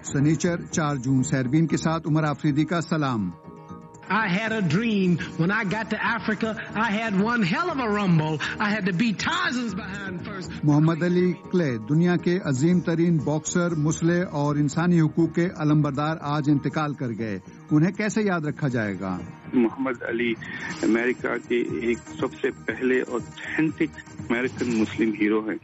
سنیچر 4 جون سیربین کے ساتھ عمر آفریدی کا سلام. I had a dream when I got to Africa. I had one hell of a rumble. I had to beat Tarzans behind first. Muhammad Ali Clay دنیا کے عظیم ترین boxer, مسلح اور انسانی حقوق کے علمبردار آج انتقال کر گئے. انہیں کیسے یاد رکھا جائے گا؟ محمد علی امریکہ کے ایک سب سے پہلے اوتھینٹک امریکن مسلم ہیرو ہیں.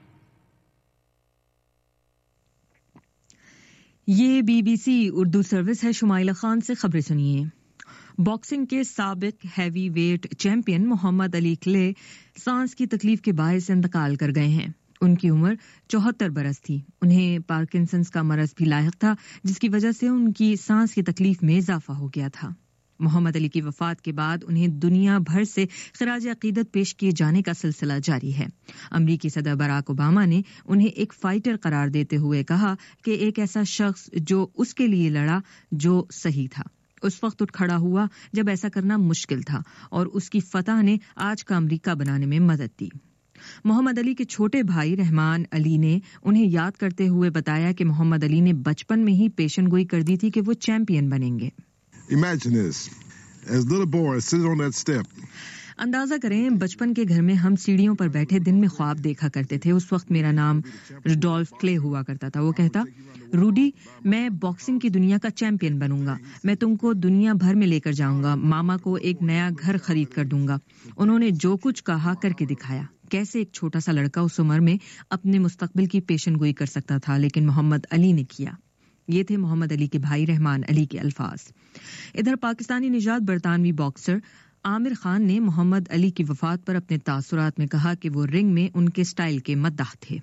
یہ BBC اردو سروس ہے. شمائلہ خان سے خبریں سنیے. باکسنگ کے سابق ہیوی ویٹ چیمپئن محمد علی کلے سانس کی تکلیف کے باعث انتقال کر گئے ہیں. ان کی عمر 74 برس تھی. انہیں پارکنسنس کا مرض بھی لاحق تھا، جس کی وجہ سے ان کی سانس کی تکلیف میں اضافہ ہو گیا تھا. محمد علی کی وفات کے بعد انہیں دنیا بھر سے خراج عقیدت پیش کیے جانے کا سلسلہ جاری ہے. امریکی صدر براک اوباما نے انہیں ایک فائٹر قرار دیتے ہوئے کہا کہ ایک ایسا شخص جو اس کے لیے لڑا جو صحیح تھا، اس وقت اٹھ کھڑا ہوا جب ایسا کرنا مشکل تھا، اور اس کی فتح نے آج کا امریکہ بنانے میں مدد دی. محمد علی کے چھوٹے بھائی رحمان علی نے انہیں یاد کرتے ہوئے بتایا کہ محمد علی نے بچپن میں ہی پیشن گوئی کر دی تھی کہ وہ چیمپئن بنیں گے. Imagine this. As little boys sitting on that step. اندازہ کریں، بچپن کے گھر میں ہم سیڑھیوں پر بیٹھے دن میں خواب دیکھا کرتے تھے. اس وقت میرا نام رڈولف کلے ہوا کرتا تھا. وہ کہتا، روڈی، میں باکسنگ کی دنیا کا چیمپئن بنوں گا. میں تم کو دنیا بھر میں لے کر جاؤں گا. ماما کو ایک نیا گھر خرید کر دوں گا. انہوں نے جو کچھ کہا کر کے دکھایا. کیسے ایک چھوٹا سا لڑکا اس عمر میں اپنے مستقبل کی پیشن گوئی کر سکتا تھا، لیکن محمد علی نے کیا. یہ تھے محمد علی کے بھائی رحمان علی کے الفاظ. ادھر پاکستانی نژاد برطانوی باکسر عامر خان نے محمد علی کی وفات پر اپنے تاثرات میں کہا کہ وہ رنگ میں ان کے سٹائل کے مداح تھے.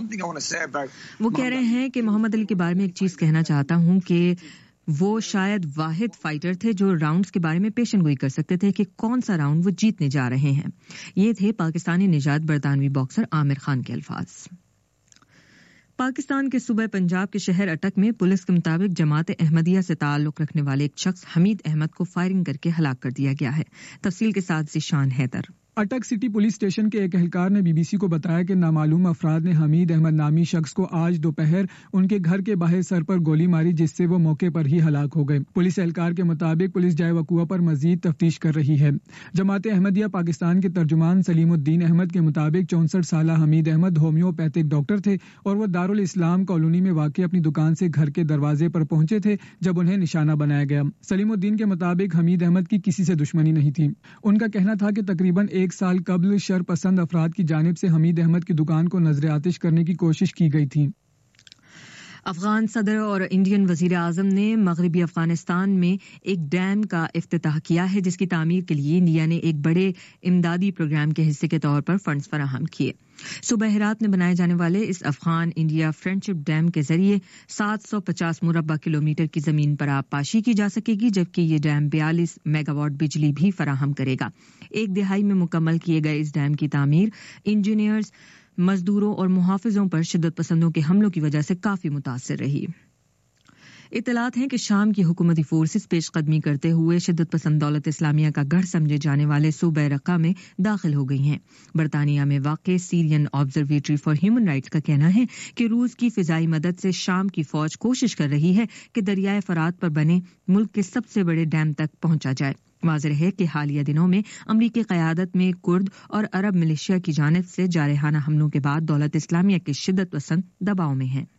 وہ کہہ رہے ہیں کہ محمد علی کے بارے میں ایک چیز کہنا چاہتا ہوں کہ وہ شاید واحد فائٹر تھے جو راؤنڈز کے بارے میں پیشن گوئی کر سکتے تھے کہ کون سا راؤنڈ وہ جیتنے جا رہے ہیں. یہ تھے پاکستانی نژاد برطانوی باکسر عامر خان کے الفاظ. پاکستان کے صوبہ پنجاب کے شہر اٹک میں پولیس کے مطابق جماعت احمدیہ سے تعلق رکھنے والے ایک شخص حمید احمد کو فائرنگ کر کے ہلاک کر دیا گیا ہے. تفصیل کے ساتھ Zeeshan Haider. Attock city police station کے ایک اہلکار نے BBC کو بتایا کہ نامعلوم افراد نے حمید احمد نامی شخص کو آج دوپہر ان کے گھر کے باہر سر پر گولی ماری، جس سے وہ موقع پر ہی ہلاک ہو گئے. پولیس اہلکار کے مطابق پولیس جائے وقوع پر مزید تفتیش کر رہی ہے. جماعت احمدیہ پاکستان کے ترجمان سلیم الدین احمد کے مطابق 64 سالہ حمید احمد ہومیوپیتھک ڈاکٹر تھے اور وہ دارالاسلام کالونی میں واقع اپنی دکان سے گھر کے دروازے پر پہنچے تھے جب انہیں نشانہ بنایا گیا. سلیم الدین کے مطابق حمید احمد کی کسی سے دشمنی نہیں تھی. ان کا کہنا تھا کہ تقریباً 1 سال قبل شر پسند افراد کی جانب سے حمید احمد کی دکان کو نظر آتش کرنے کی کوشش کی گئی تھی. افغان صدر اور انڈین وزیر اعظم نے مغربی افغانستان میں ایک ڈیم کا افتتاح کیا ہے، جس کی تعمیر کے لیے انڈیا نے ایک بڑے امدادی پروگرام کے حصے کے طور پر فنڈز فراہم کیے. صوبہ ہرات میں بنائے جانے والے اس افغان انڈیا فرینڈشپ ڈیم کے ذریعے 750 مربع کلومیٹر کی زمین پر آب پاشی کی جا سکے گی، جبکہ یہ ڈیم 42 میگا واٹ بجلی بھی فراہم کرے گا. 1 دہائی میں مکمل کیے گئے اس ڈیم کی تعمیر انجینئرز، مزدوروں اور محافظوں پر شدت پسندوں کے حملوں کی وجہ سے کافی متاثر رہی. اطلاعات ہیں کہ شام کی حکومتی فورسز پیش قدمی کرتے ہوئے شدت پسند دولت اسلامیہ کا گڑھ سمجھے جانے والے صوبہ رقہ میں داخل ہو گئی ہیں. برطانیہ میں واقع Syrian observatory for human rights کا کہنا ہے کہ روس کی فضائی مدد سے شام کی فوج کوشش کر رہی ہے کہ دریائے فرات پر بنے ملک کے سب سے بڑے ڈیم تک پہنچا جائے. واضح ہے کہ حالیہ دنوں میں امریکی قیادت میں کرد اور عرب ملیشیا کی جانب سے جارحانہ حملوں کے بعد دولت اسلامیہ کے شدت پسند دباؤ میں ہیں.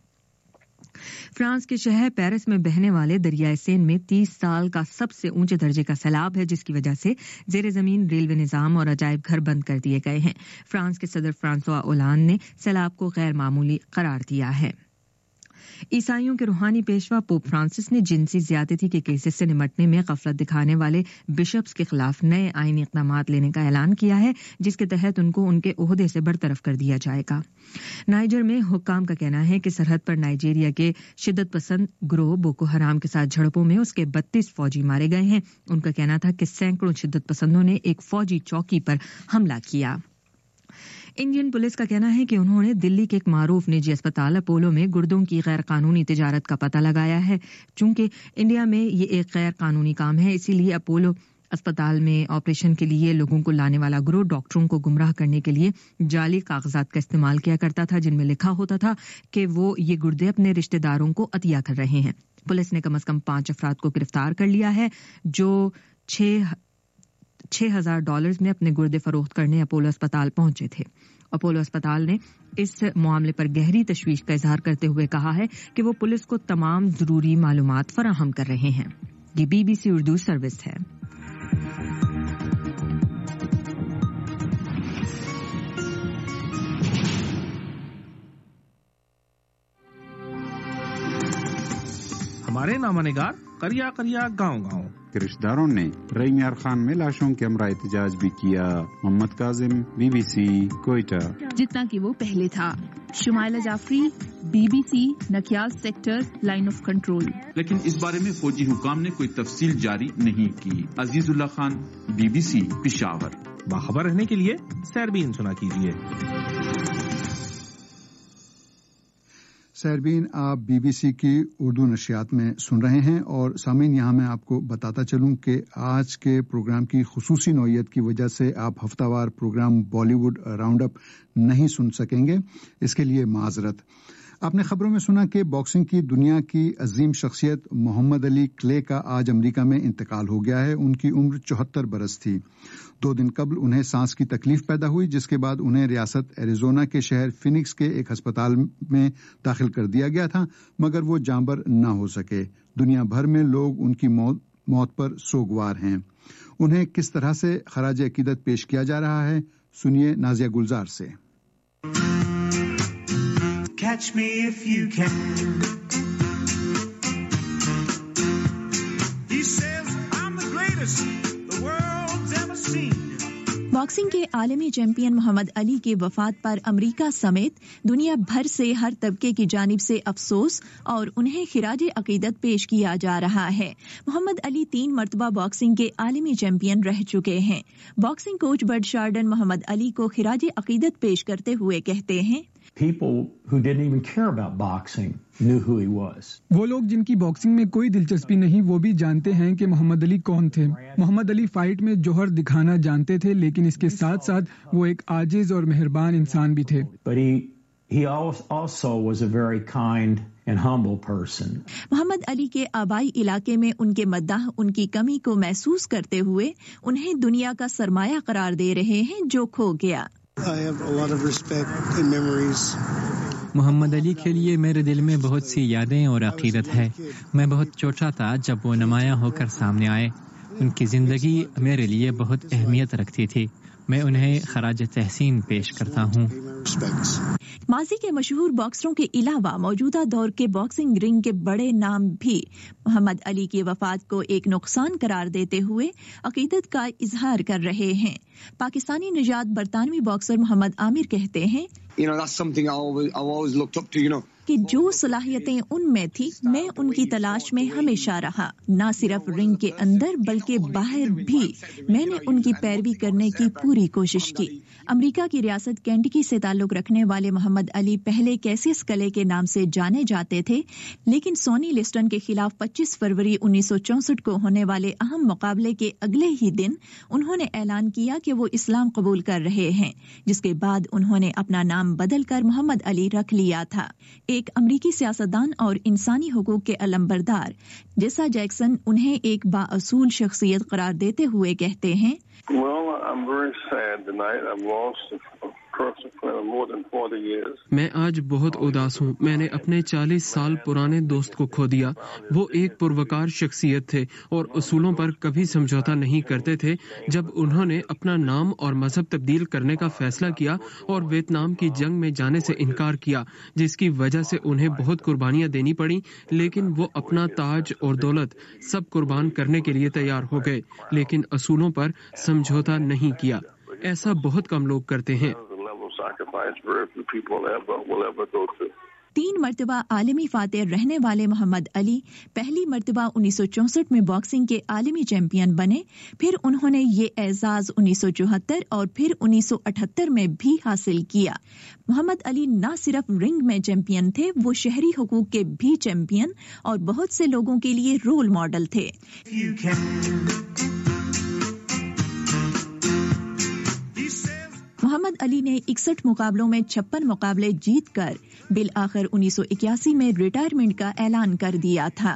فرانس کے شہر پیرس میں بہنے والے دریائے سین میں 30 سال کا سب سے اونچے درجے کا سیلاب ہے، جس کی وجہ سے زیر زمین ریلوے نظام اور عجائب گھر بند کر دیے گئے ہیں. فرانس کے صدر فرانسوا اولانڈ نے سیلاب کو غیر معمولی قرار دیا ہے. عیسائیوں کے روحانی پیشوا پوپ فرانسس نے جنسی زیادتی کے کیسز سے نمٹنے میں غفلت دکھانے والے بشپس کے خلاف نئے آئینی اقدامات لینے کا اعلان کیا ہے، جس کے تحت ان کو ان کے عہدے سے برطرف کر دیا جائے گا. نائجر میں حکام کا کہنا ہے کہ سرحد پر نائجیریا کے شدت پسند گروہ بوکو حرام کے ساتھ جھڑپوں میں اس کے 32 فوجی مارے گئے ہیں. ان کا کہنا تھا کہ سینکڑوں شدت پسندوں نے ایک فوجی چوکی پر حملہ کیا. انڈین پولیس کا کہنا ہے کہ انہوں نے دلی کے ایک معروف نجی اسپتال اپولو میں گردوں کی غیر قانونی تجارت کا پتہ لگایا ہے. چونکہ انڈیا میں یہ ایک غیر قانونی کام ہے، اسی لیے اپولو اسپتال میں آپریشن کے لیے لوگوں کو لانے والا گروہ ڈاکٹروں کو گمراہ کرنے کے لیے جعلی کاغذات کا استعمال کیا کرتا تھا، جن میں لکھا ہوتا تھا کہ وہ یہ گردے اپنے رشتہ داروں کو عطیہ کر رہے ہیں. पुलिस ने कम से कम 5 अफराद को गिरफ्तार कर लिया है जो $6,000 में अपने गुर्दे फरोख्त करने अपोलो अस्पताल पहुंचे थे। अपोलो अस्पताल ने इस मामले पर गहरी तशवीश का इजहार करते हुए कहा है कि वो पुलिस को तमाम जरूरी मालूमात फराहम कर रहे हैं। ये BBC उर्दू सर्विस है। हमारे नामानिगार करिया करिया गाँव रिश्तेदारों ने रईम यार खान में लाशों के हमरा एहतजाज भी किया। मोहम्मद काजिम, BBC, कोयटा। जितना कि वो पहले था। Shumaila Jafri, BBC, Nakiyal sector, line of control. लेकिन इस बारे में फौजी हुकाम ने कोई तफसील जारी नहीं की। अजीजुल्लाह खान, BBC, पेशावर। बाखबर रहने के लिए सैरबीन सुना कीजिए। सैरबीन आप BBC की उर्दू नशियात में सुन रहे हैं और सामीन यहाँ मैं आपको बताता चलूं कि आज के प्रोग्राम की खुसूसी नौइयत की वजह से आप हफ्तावार प्रोग्राम बॉलीवुड राउंड अप नहीं सुन सकेंगे, इसके लिए माजरत। आपने खबरों में सुना कि बॉक्सिंग की दुनिया की अजीम शख्सियत मोहम्मद अली क्ले का आज अमेरिका में इंतकाल हो गया है। उनकी उम्र 74 बरस थी। 2 दिन कबल उन्हें सांस की तकलीफ पैदा हुई, जिसके बाद उन्हें रियासत एरिजोना के शहर फिनिक्स के एक अस्पताल में दाखिल कर दिया गया था, मगर वो जांबर न हो सके। दुनिया भर में लोग उनकी मौत पर सोगवार हैं। उन्हें किस तरह से खराज अकीदत पेश किया जा रहा है, सुनिए नाजिया गुलजार से। Catch me if you can. He says I'm the greatest the world's ever seen. Boxing के आलमी चैंपियन मोहम्मद अली की वफात पर अमेरिका समेत दुनिया भर से हर तबके की जानिब से अफसोस और उन्हें खिराज अकीदत पेश किया जा रहा है। मोहम्मद अली 3 मरतबा बॉक्सिंग के आलमी चैंपियन रह चुके हैं। बॉक्सिंग कोच बर्ड शार्डन मोहम्मद अली को खिराज अकीदत पेश करते हुए कहते हैं, People who didn't even care about boxing knew who he was. वो लोग जिनकी बॉक्सिंग में कोई दिलचस्पी नहीं, वो भी जानते हैं कि मोहम्मद अली कौन थे। मोहम्मद अली फाइट में जौहर दिखाना जानते थे, लेकिन इसके साथ साथ वो एक आजिज और मेहरबान इंसान भी थे। But he also was a very kind and humble person. Mohammad Ali के आबाई इलाके में उनके मद्दाह उनकी कमी को महसूस करते हुए उन्हें दुनिया का सरमाया करार दे रहे हैं जो खो गया। I have a lot of respect and memories. Mohammad Ali के लिए मेरे दिल में बहुत सी यादें और अकीदत है। मैं बहुत छोटा था जब वो नुमायां होकर सामने आए। उनकी जिंदगी मेरे लिए बहुत अहमियत रखती थी। मैं उन्हें खराज तहसीन पेश करता हूँ। माजी के मशहूर बॉक्सरों के अलावा मौजूदा दौर के बॉक्सिंग रिंग के बड़े नाम भी मोहम्मद अली की वफात को एक नुकसान करार देते हुए अकीदत का इजहार कर रहे हैं। पाकिस्तानी निजात बरतानवी बॉक्सर मोहम्मद आमिर कहते हैं, that's something I've always looked up to, कि जो सलाहियतें उनमें थी मैं उनकी तलाश में हमेशा रहा। न सिर्फ रिंग के अंदर बल्कि बाहर भी मैंने उनकी पैरवी करने की पूरी कोशिश की। अमेरिका की रियासत केंटकी से ताल्लुक रखने वाले मोहम्मद अली पहले कैसियस कले के नाम से जाने जाते थे, लेकिन सोनी लिस्टन के खिलाफ 25 फरवरी 1964 को होने वाले अहम मुकाबले के अगले ही दिन उन्होंने ऐलान किया कि वो इस्लाम कबूल कर रहे हैं, जिसके बाद उन्होंने अपना नाम बदलकर मोहम्मद अली रख लिया था। एक अमरीकी सियासतदान और इंसानी हुकूक के अलंबरदार जेसा जैक्सन उन्हें एक बाअसूल शख्सियत करार देते हुए कहते हैं, I'm very sad tonight. I've lost a person for more than 40 years. मैं आज बहुत उदास हूँ। मैंने अपने 40 साल पुराने दोस्त को खो दिया। वो एक पुरवकार शख्सियत थे और उसूलों पर कभी समझौता नहीं करते थे। जब उन्होंने अपना नाम और मजहब तब्दील करने का फैसला किया और वियतनाम की जंग में जाने से इनकार किया, जिसकी वजह से उन्हें बहुत कुर्बानियां देनी पड़ी, लेकिन वो अपना ताज और दौलत सब कुर्बान करने के लिए तैयार हो गए, लेकिन असूलों पर समझौता नहीं किया। ऐसा बहुत कम लोग करते हैं। 3 मरतबा आलमी फातेह रहने वाले मोहम्मद अली पहली मरतबा 1964 में बॉक्सिंग के आलमी चैंपियन बने। फिर उन्होंने ये एजाज 1974 और फिर 1978 में भी हासिल किया। मोहम्मद अली न सिर्फ रिंग में चैंपियन थे, वो शहरी हुकूक के भी चैंपियन और बहुत से लोगों के लिए रोल मॉडल थे। محمد علی نے 61 مقابلوں میں 56 مقابلے جیت کر بالآخر 1981 میں ریٹائرمنٹ کا اعلان کر دیا تھا۔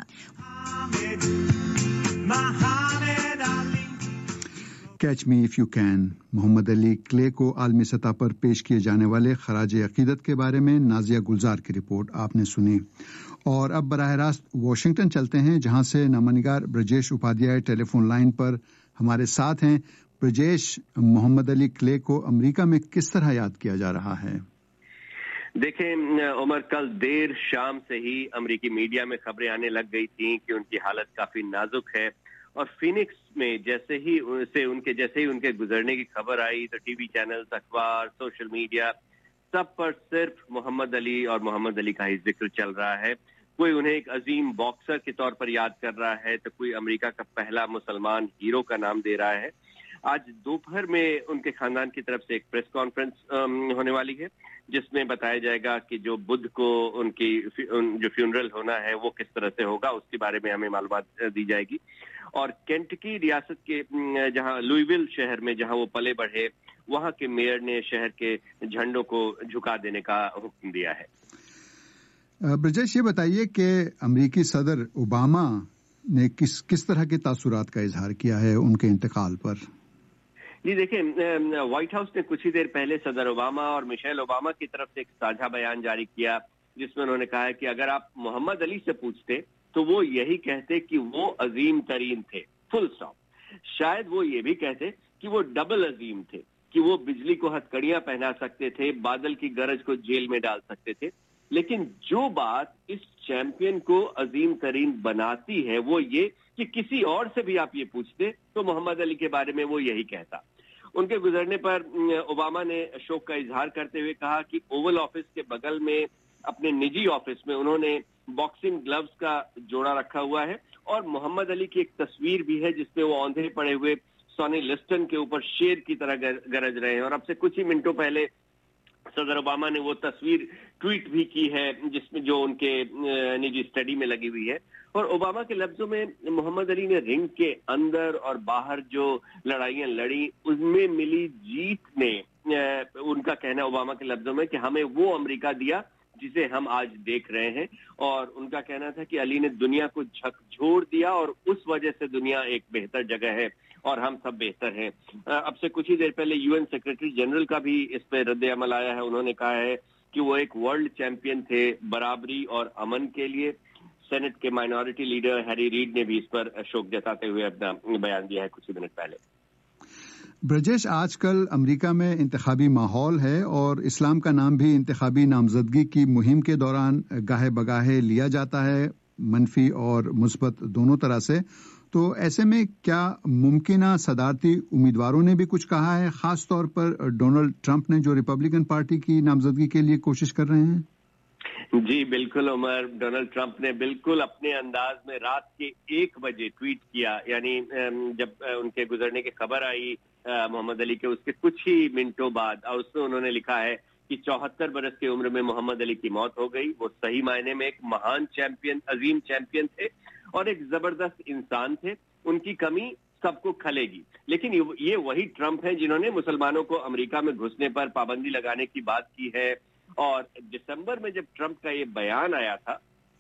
Catch me if you can, Muhammad Ali Clay کو عالمی سطح پر پیش کیے جانے والے خراج عقیدت کے بارے میں نازیہ گلزار کی رپورٹ آپ نے سنی۔ اور اب براہ راست واشنگٹن چلتے ہیں، جہاں سے نامہ نگار Brajesh Upadhyay telephone line پر ہمارے ساتھ ہیں۔ برجیش، محمد علی کلے کو امریکہ میں کس طرح یاد کیا جا رہا ہے؟ دیکھیں عمر، کل دیر شام سے ہی امریکی میڈیا میں خبریں آنے لگ گئی تھیں کہ ان کی حالت کافی نازک ہے، اور فینکس میں جیسے ہی ان کے گزرنے کی خبر آئی تو ٹی وی چینلز، اخبار، سوشل میڈیا، سب پر صرف محمد علی اور محمد علی کا ہی ذکر چل رہا ہے۔ کوئی انہیں ایک عظیم باکسر کے طور پر یاد کر رہا ہے تو کوئی امریکہ کا پہلا مسلمان ہیرو کا نام دے رہا ہے۔ آج دوپہر میں ان کے خاندان کی طرف سے ایک پریس کانفرنس ہونے والی ہے، جس میں بتایا جائے گا کہ جو بدھ کو ان کی جو فیونرل ہونا ہے وہ کس طرح سے ہوگا، اس کے بارے میں ہمیں معلومات دی جائے گی۔ اور کینٹکی ریاست کے جہاں لوئیویل شہر میں جہاں وہ پلے بڑھے، وہاں کے میئر نے شہر کے جھنڈوں کو جھکا دینے کا حکم دیا ہے۔ برجیش، یہ بتائیے کہ امریکی صدر اوباما نے کس طرح کے تاثرات کا اظہار کیا ہے ان کے انتقال پر؟ جی دیکھیں، وائٹ ہاؤس نے کچھ ہی دیر پہلے صدر اوباما اور مشیل اوباما کی طرف سے ایک ساجھا بیان جاری کیا، جس میں انہوں نے کہا ہے کہ اگر آپ محمد علی سے پوچھتے تو وہ یہی کہتے کہ وہ عظیم ترین تھے، فل اسٹاپ۔ شاید وہ یہ بھی کہتے کہ وہ ڈبل عظیم تھے، کہ وہ بجلی کو ہتھکڑیاں پہنا سکتے تھے، بادل کی گرج کو جیل میں ڈال سکتے تھے، لیکن جو بات اس چیمپئن کو عظیم ترین بناتی ہے وہ یہ کہ کسی اور سے بھی آپ یہ پوچھتے تو محمد علی کے بارے میں وہ یہی کہتا۔ ان کے گزرنے پر اوباما نے شوق کا اظہار کرتے ہوئے کہا کہ اوول آفس کے بغل میں اپنے نجی آفس میں انہوں نے باکسنگ گلوز کا جوڑا رکھا ہوا ہے، اور محمد علی کی ایک تصویر بھی ہے جس میں وہ اوندھے پڑے ہوئے سونی لسٹن کے اوپر شیر کی طرح گرج رہے ہیں۔ اور اب سے کچھ ہی منٹوں پہلے صدر اوباما نے وہ تصویر ٹویٹ بھی کی ہے جس میں جو ان کے نجی اسٹڈی میں لگی ہوئی ہے۔ اور اوباما کے لفظوں میں محمد علی نے رنگ کے اندر اور باہر جو لڑائیاں لڑی ان میں ملی جیت نے ان کا کہنا اوباما کے لفظوں میں کہ ہمیں وہ امریکہ دیا جسے ہم آج دیکھ رہے ہیں، اور ان کا کہنا تھا کہ علی نے دنیا کو جھکجھور دیا اور اس وجہ سے دنیا ایک بہتر جگہ ہے اور ہم سب بہتر ہیں۔ اب سے کچھ ہی دیر پہلے UN سیکرٹری جنرل کا بھی اس پہ رد عمل آیا ہے۔ انہوں نے کہا ہے کہ وہ ایک ورلڈ چیمپئن تھے برابری اور امن کے لیے۔ سینٹ کے مائنورٹی لیڈر ہیری ریڈ نے بھی اس پر شوق جتاتے ہوئے اپنا بیان دیا ہے کچھ ہی منٹ پہلے۔ برجیش، آج کل امریکہ میں انتخابی ماحول ہے اور اسلام کا نام بھی انتخابی نامزدگی کی مہم کے دوران گاہے بگاہے لیا جاتا ہے، منفی اور مثبت دونوں طرح سے۔ تو ایسے میں کیا ممکنہ صدارتی امیدواروں نے بھی کچھ کہا ہے، خاص طور پر ڈونلڈ ٹرمپ نے جو ریپبلکن پارٹی کی نامزدگی کے لیے کوشش کر رہے ہیں؟ جی بالکل عمر، ڈونلڈ ٹرمپ نے بالکل اپنے انداز میں رات کے 1 بجے ٹویٹ کیا، یعنی جب ان کے گزرنے کی خبر آئی محمد علی کے اس کے کچھ ہی منٹوں بعد، اور اس میں انہوں نے لکھا ہے کہ 74 برس کی عمر میں محمد علی کی موت ہو گئی۔ وہ صحیح معنی میں ایک مہان چیمپئن، عظیم چیمپئن تھے اور ایک زبردست انسان تھے، ان کی کمی سب کو کھلے گی۔ لیکن یہ وہی ٹرمپ ہیں جنہوں نے مسلمانوں کو امریکہ میں گھسنے پر پابندی لگانے کی بات کی ہے، اور دسمبر میں جب ٹرمپ کا یہ بیان آیا تھا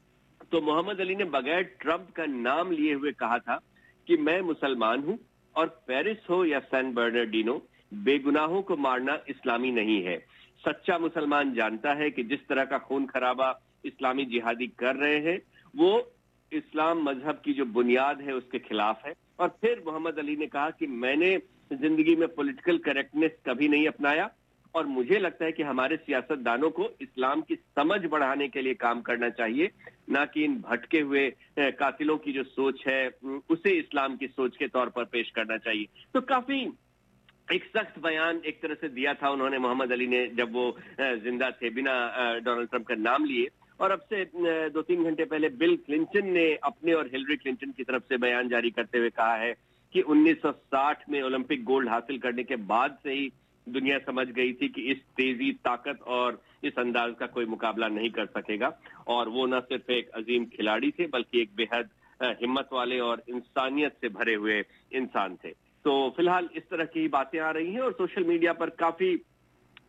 تو محمد علی نے بغیر ٹرمپ کا نام لیے ہوئے کہا تھا کہ میں مسلمان ہوں، اور پیرس ہو یا سین برنارڈینو، بے گناہوں کو مارنا اسلامی نہیں ہے۔ سچا مسلمان جانتا ہے کہ جس طرح کا خون خرابہ اسلامی جہادی کر رہے ہیں وہ اسلام مذہب کی جو بنیاد ہے اس کے خلاف ہے۔ اور پھر محمد علی نے کہا کہ میں نے زندگی میں پولیٹیکل کریکٹنس کبھی نہیں اپنایا، اور مجھے لگتا ہے کہ ہمارے سیاست دانوں کو اسلام کی سمجھ بڑھانے کے لیے کام کرنا چاہیے، نہ کہ ان بھٹکے ہوئے قاتلوں کی جو سوچ ہے اسے اسلام کی سوچ کے طور پر پیش کرنا چاہیے۔ تو کافی ایک سخت بیان ایک طرح سے دیا تھا انہوں نے، محمد علی نے، جب وہ زندہ تھے بنا ڈونلڈ ٹرمپ کا نام لیے۔ اور اب سے 2-3 گھنٹے پہلے بل کلنٹن نے اپنے اور ہلری کلنٹن کی طرف سے بیان جاری کرتے ہوئے کہا ہے کہ 1960 میں اولمپک گولڈ حاصل کرنے کے بعد سے ہی دنیا سمجھ گئی تھی کہ اس تیزی، طاقت اور اس انداز کا کوئی مقابلہ نہیں کر سکے گا، اور وہ نہ صرف ایک عظیم کھلاڑی تھے بلکہ ایک بے حد ہمت والے اور انسانیت سے بھرے ہوئے انسان تھے۔ تو فی الحال اس طرح کی باتیں آ رہی ہیں، اور سوشل میڈیا پر کافی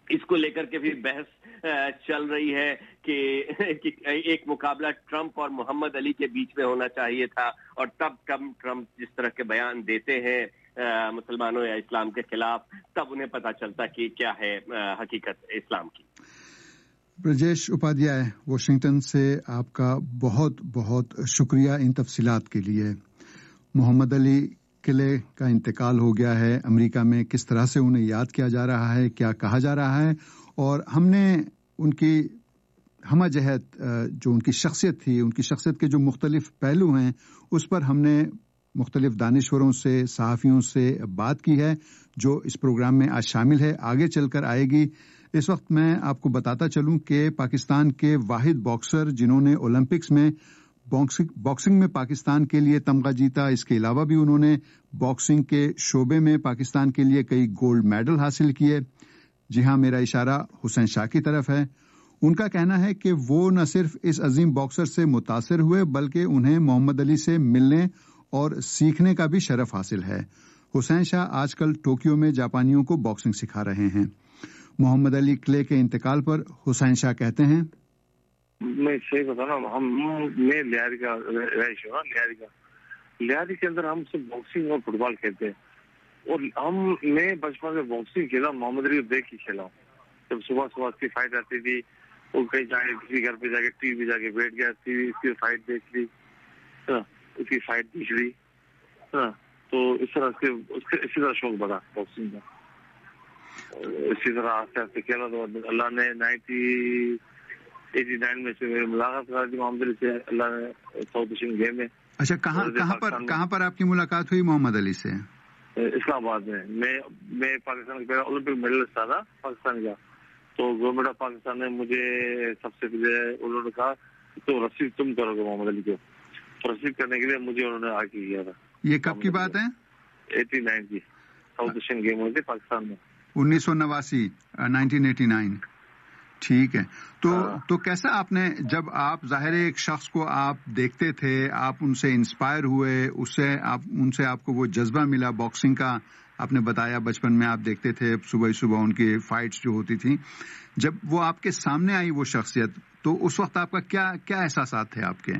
اس کو لے کر کے بھی بحث چل رہی ہے کہ ایک مقابلہ ٹرمپ اور محمد علی کے بیچ میں ہونا چاہیے تھا، اور تب ٹرمپ جس طرح کے بیان دیتے ہیں مسلمانوں یا اسلام کے خلاف، تب انہیں پتہ چلتا کہ کیا ہے حقیقت اسلام کی۔ برجیش اپادھیائے، واشنگٹن سے آپ کا بہت بہت شکریہ ان تفصیلات کے لیے۔ محمد علی قلعے کا انتقال ہو گیا ہے، امریکہ میں کس طرح سے انہیں یاد کیا جا رہا ہے، کیا کہا جا رہا ہے، اور ہم نے ان کی ہمہ جہت جو ان کی شخصیت تھی، ان کی شخصیت کے جو مختلف پہلو ہیں، اس پر ہم نے مختلف دانشوروں سے، صحافیوں سے بات کی ہے، جو اس پروگرام میں آج شامل ہے، آگے چل کر آئے گی۔ اس وقت میں آپ کو بتاتا چلوں کہ پاکستان کے واحد باکسر جنہوں نے اولمپکس میں باکسنگ میں پاکستان کے لیے تمغہ جیتا، اس کے علاوہ بھی انہوں نے باکسنگ کے شعبے میں پاکستان کے لیے کئی گولڈ میڈل حاصل کیے۔ جی ہاں، میرا اشارہ حسین شاہ کی طرف ہے۔ ان کا کہنا ہے کہ وہ نہ صرف اس عظیم باکسر سے متاثر ہوئے بلکہ انہیں محمد علی سے ملنے اور سیکھنے کا بھی شرف حاصل ہے۔ حسین شاہ آج کل ٹوکیو میں جاپانیوں کو باکسنگ سکھا رہے ہیں۔ محمد علی قلعے کے انتقال پر حسین شاہ کہتے ہیں، میں صحیح بتانا، میں لیاری کا رہائش ہوں، لیاری کے اندر ہم سب باکسنگ اور فٹ بال کھیلتے ہیں، اور میں بچپن میں باکسنگ کھیلا، محمد علی کو دیکھ کے کھیلا ہوں۔ جب صبح اس کی فائٹ آتی تھی، وہ کہیں جا کے کسی گھر پہ جا کے ٹی وی پہ جا کے بیٹھ گیا، ٹی وی اس کی فائٹ دیکھ لی، اس کی فائٹ دیکھ لی، تو اس طرح اسی طرح شوق بڑھا باکسنگ کا۔ اسی طرح آہستہ آہستہ کھیلا تو اللہ نے 1989 میں سے میری ملاقات کرا دی محمد علی سے، اللہ نے ساؤتھ ایشین گیم میں۔ اچھا، کہاں پر آپ کی ملاقات ہوئی محمد علی سے؟ اسلام آباد میں۔ میں پاکستان کا پہلا اولمپک میڈلسٹ تھا پاکستان کا، تو گورنمنٹ آف پاکستان نے مجھے سب سے پہلے انہوں نے کہا تو رسیو تم کرو گے محمد علی کو، تو رسیو کرنے کے لیے مجھے انہوں نے آگے کیا تھا۔ یہ کب کی بات ہے؟ 89 کی، ساؤتھ ایشین گیم ہوئے تھے پاکستان میں، 1989۔ ٹھیک ہے، تو کیسا آپ نے، جب آپ ظاہر ایک شخص کو آپ دیکھتے تھے، آپ ان سے انسپائر ہوئے، ان سے آپ کو وہ جذبہ ملا باکسنگ کا، آپ نے بتایا بچپن میں آپ دیکھتے تھے صبح ان کی فائٹس جو ہوتی تھیں، جب وہ آپ کے سامنے آئی وہ شخصیت، تو اس وقت آپ کا کیا احساسات تھے آپ کے؟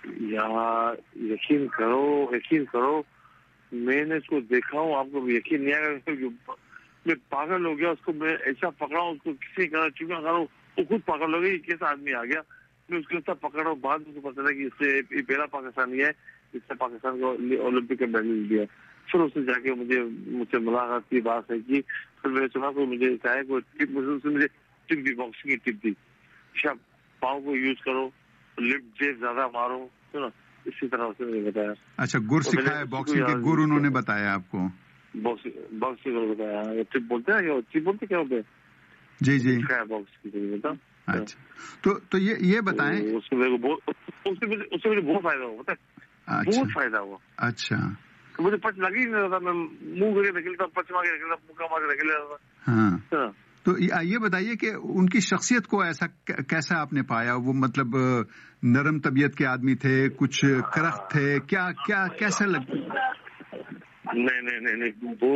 یقین کرو میں نے اس کو دیکھا ہوں، آپ کو یقین نہیں آئے گا، میں پاگل ہو گیا، اس کو میں ایسا پکڑا ہوں، اس کو کسی کا چکا کروں، وہ خود پاگل ہو گیا، یہ کیسا آدمی آ گیا، میں اس کو ایسا پکڑا ہوں، بعد میں پتا چلا کہ اس سے یہ پہلا پاکستانی ہے جس سے پاکستان کو اولمپک کا میڈل دیا۔ پھر اس نے جا کے مجھ سے ملاقات کی، بات ہے کی، پھر میں نے سنا تو مجھے چاہے کوئی ٹپ، مجھے ٹپ دی، باکسنگ کی ٹپ دی، شب پاؤں کو یوز کرو، لفٹ جیب زیادہ مارو، اسی طرح اس نے بتایا۔ اچھا، گر سکھایا، باکسنگ کے گر انہوں نے بتایا آپ کو؟ باکسنگ بتایا، ٹپ بولتے ہیں، ٹپ بولتے کیا ہوتے ہیں؟ جی باکس کی بتا۔ اچھا، تو یہ بتائیں، اس سے مجھے بہت فائدہ ہوا، پتہ ہے، بہت فائدہ ہوا۔ اچھا، مجھے پچ لگ ہی نہیں رہا تھا، میں منہ کر کے نکلتا، پچ مار کے نکلتا، مکہ مار کے نکل رہا تھا۔ ہاں، تو یہ بتائیے کہ ان کی شخصیت کو ایسا کیسا آپ نے پایا؟ وہ مطلب نرم طبیعت کے آدمی تھے، کچھ کرخت تھے، کیا کیسا لگتا؟ نہیں،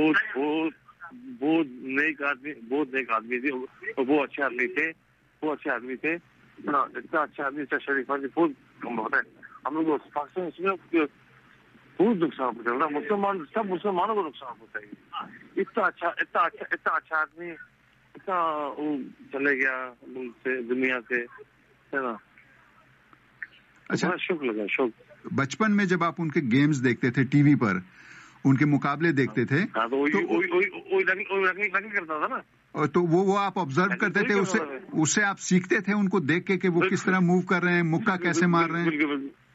بہت نیک آدمی تھے، وہ اچھے آدمی تھے، اتنا اچھا آدمی، شریف آدمی، بہت کم ہوتا ہے۔ ہم لوگ پاکستان میں بہت نقصان پہنچا رہا، مسلمان، سب مسلمانوں کو نقصان پہنچا ہے۔ اتنا اچھا آدمی اتنا چلے گیا ملک سے، دنیا سے، ہے نا۔ اچھا، شوق لگا، شوق۔ بچپن میں جب آپ ان کے گیمز دیکھتے تھے ٹی وی پر، ان کے مقابلے دیکھتے تھے، کرتا تھا نا، تو وہ آپ آبزرو کرتے تھے، اس سے آپ سیکھتے تھے ان کو دیکھ کے کہ وہ کس طرح موو کر رہے ہیں، مکہ کیسے مار رہے ہیں؟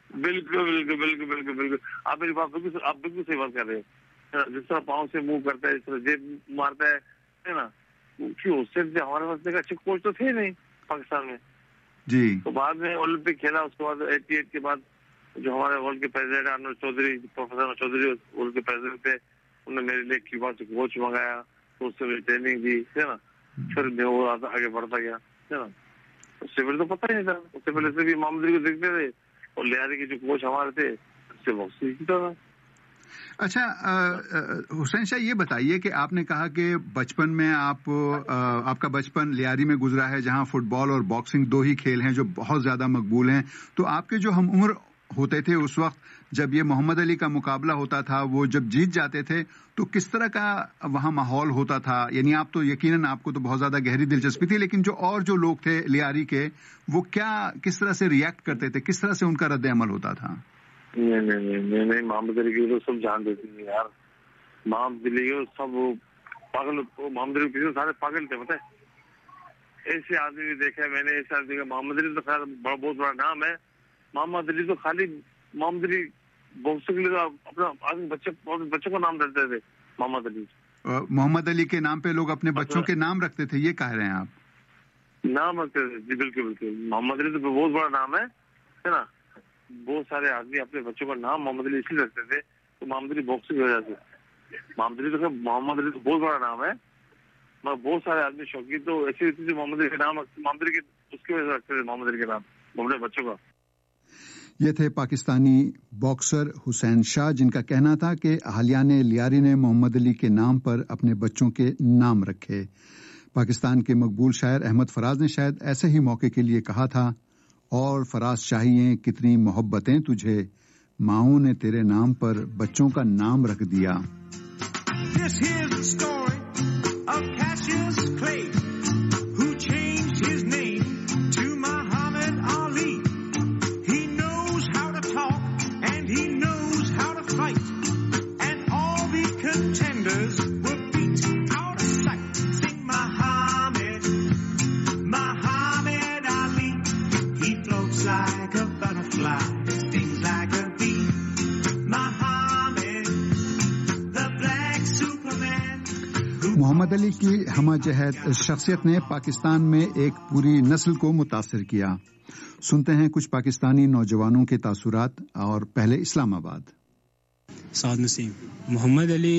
بالکل آپ میری بات بالکل صحیح بات کر رہے ہیں۔ جس طرح پاؤں سے موو کرتا ہے، جس طرح جیب مارتا ہے نا، کیوں اس سے ہمارے پاس کا اچھے کوچ تو تھے نہیں پاکستان میں جی۔ تو بعد میں اولمپک کھیلا، اس کے بعد 88 کے بعد جو ہمارے ورلڈ کے president Anwar Chaudhry, professor Chaudhry world کے پریزیڈنٹ تھے، انہوں نے میرے لیے کیوبا سے کوچ منگایا، تو اس سے میری ٹریننگ دی، ہے نا۔ پھر میں وہ آگے بڑھتا گیا، ہے نا۔ اس سے پہلے تو پتہ ہی نہیں تھا، اس سے پہلے سے بھی محمد علی کو دیکھتے تھے، اور لیاری کے جو کوچ ہمارے تھے اس سے باکسنگ سیکھتا تھا۔ اچھا حسین شاہ، یہ بتائیے کہ آپ نے کہا کہ بچپن میں آپ کا بچپن لیاری میں گزرا ہے، جہاں فٹ بال اور باکسنگ دو ہی کھیل ہیں جو بہت زیادہ مقبول ہیں. تو آپ کے جو ہم عمر ہوتے تھے اس وقت جب یہ محمد علی کا مقابلہ ہوتا تھا، وہ جب جیت جاتے تھے تو کس طرح کا وہاں ماحول ہوتا تھا؟ یعنی آپ تو یقیناً آپ کو تو بہت زیادہ گہری دلچسپی تھی، لیکن جو لوگ تھے لیاری کے وہ کس طرح سے ریئیکٹ کرتے تھے، کس طرح سے ان کا رد عمل ہوتا تھا؟ نہیں محمد علی کی تو سب جان دیتے تھے یار. محمد علی کو سب پاگل، محمد علی کے سارے پاگل تھے. پتہ ہے ایسے آدمی بھی دیکھا میں نے، ایسے آدمی. محمد علی تو خیر بہت بڑا نام ہے. محمد علی تو خالی محمد علی باکسنگ کے لیے اپنا آدمی بچوں کو نام رکھتے تھے. محمد علی کے نام پہ لوگ اپنے بچوں کے نام رکھتے تھے، یہ کہہ رہے ہیں آپ؟ نام رکھتے تھے جی، بالکل بالکل. محمد علی تو بہت بڑا نام ہے نا. بہت سارے آدمی اپنے بچوں کا نام محمد علی اس لیے رکھتے تھے تو محمد علی باکسنگ کی وجہ سے. محمد علی تو بہت بڑا نام ہے، مگر بہت سارے آدمی شوقین تو ایسی ہوتی تھی محمد علی کے نام، محمد علی کے اس کی وجہ سے رکھتے تھے محمد علی کے نام اپنے بچوں کا. یہ تھے پاکستانی باکسر حسین شاہ، جن کا کہنا تھا کہ اہالیان لیاری نے محمد علی کے نام پر اپنے بچوں کے نام رکھے. پاکستان کے مقبول شاعر احمد فراز نے شاید ایسے ہی موقع کے لیے کہا تھا، اور فراز چاہیے کتنی محبتیں تجھے، ماؤں نے تیرے نام پر بچوں کا نام رکھ دیا. This here's the story of Cassius Clay, who changed his name to Muhammad Ali. He knows how to talk and he knows how to fight, and all the contenders were beat out of sight. Sing Muhammad, Muhammad Ali. He floats like a butterfly, stings like a bee. Muhammad, the black Superman. محمد علی کی ہمہ جہت شخصیت نے پاکستان میں ایک پوری نسل کو متاثر کیا. سنتے ہیں کچھ پاکستانی نوجوانوں کے تاثرات، اور پہلے اسلام آباد. سعد نسیم. محمد علی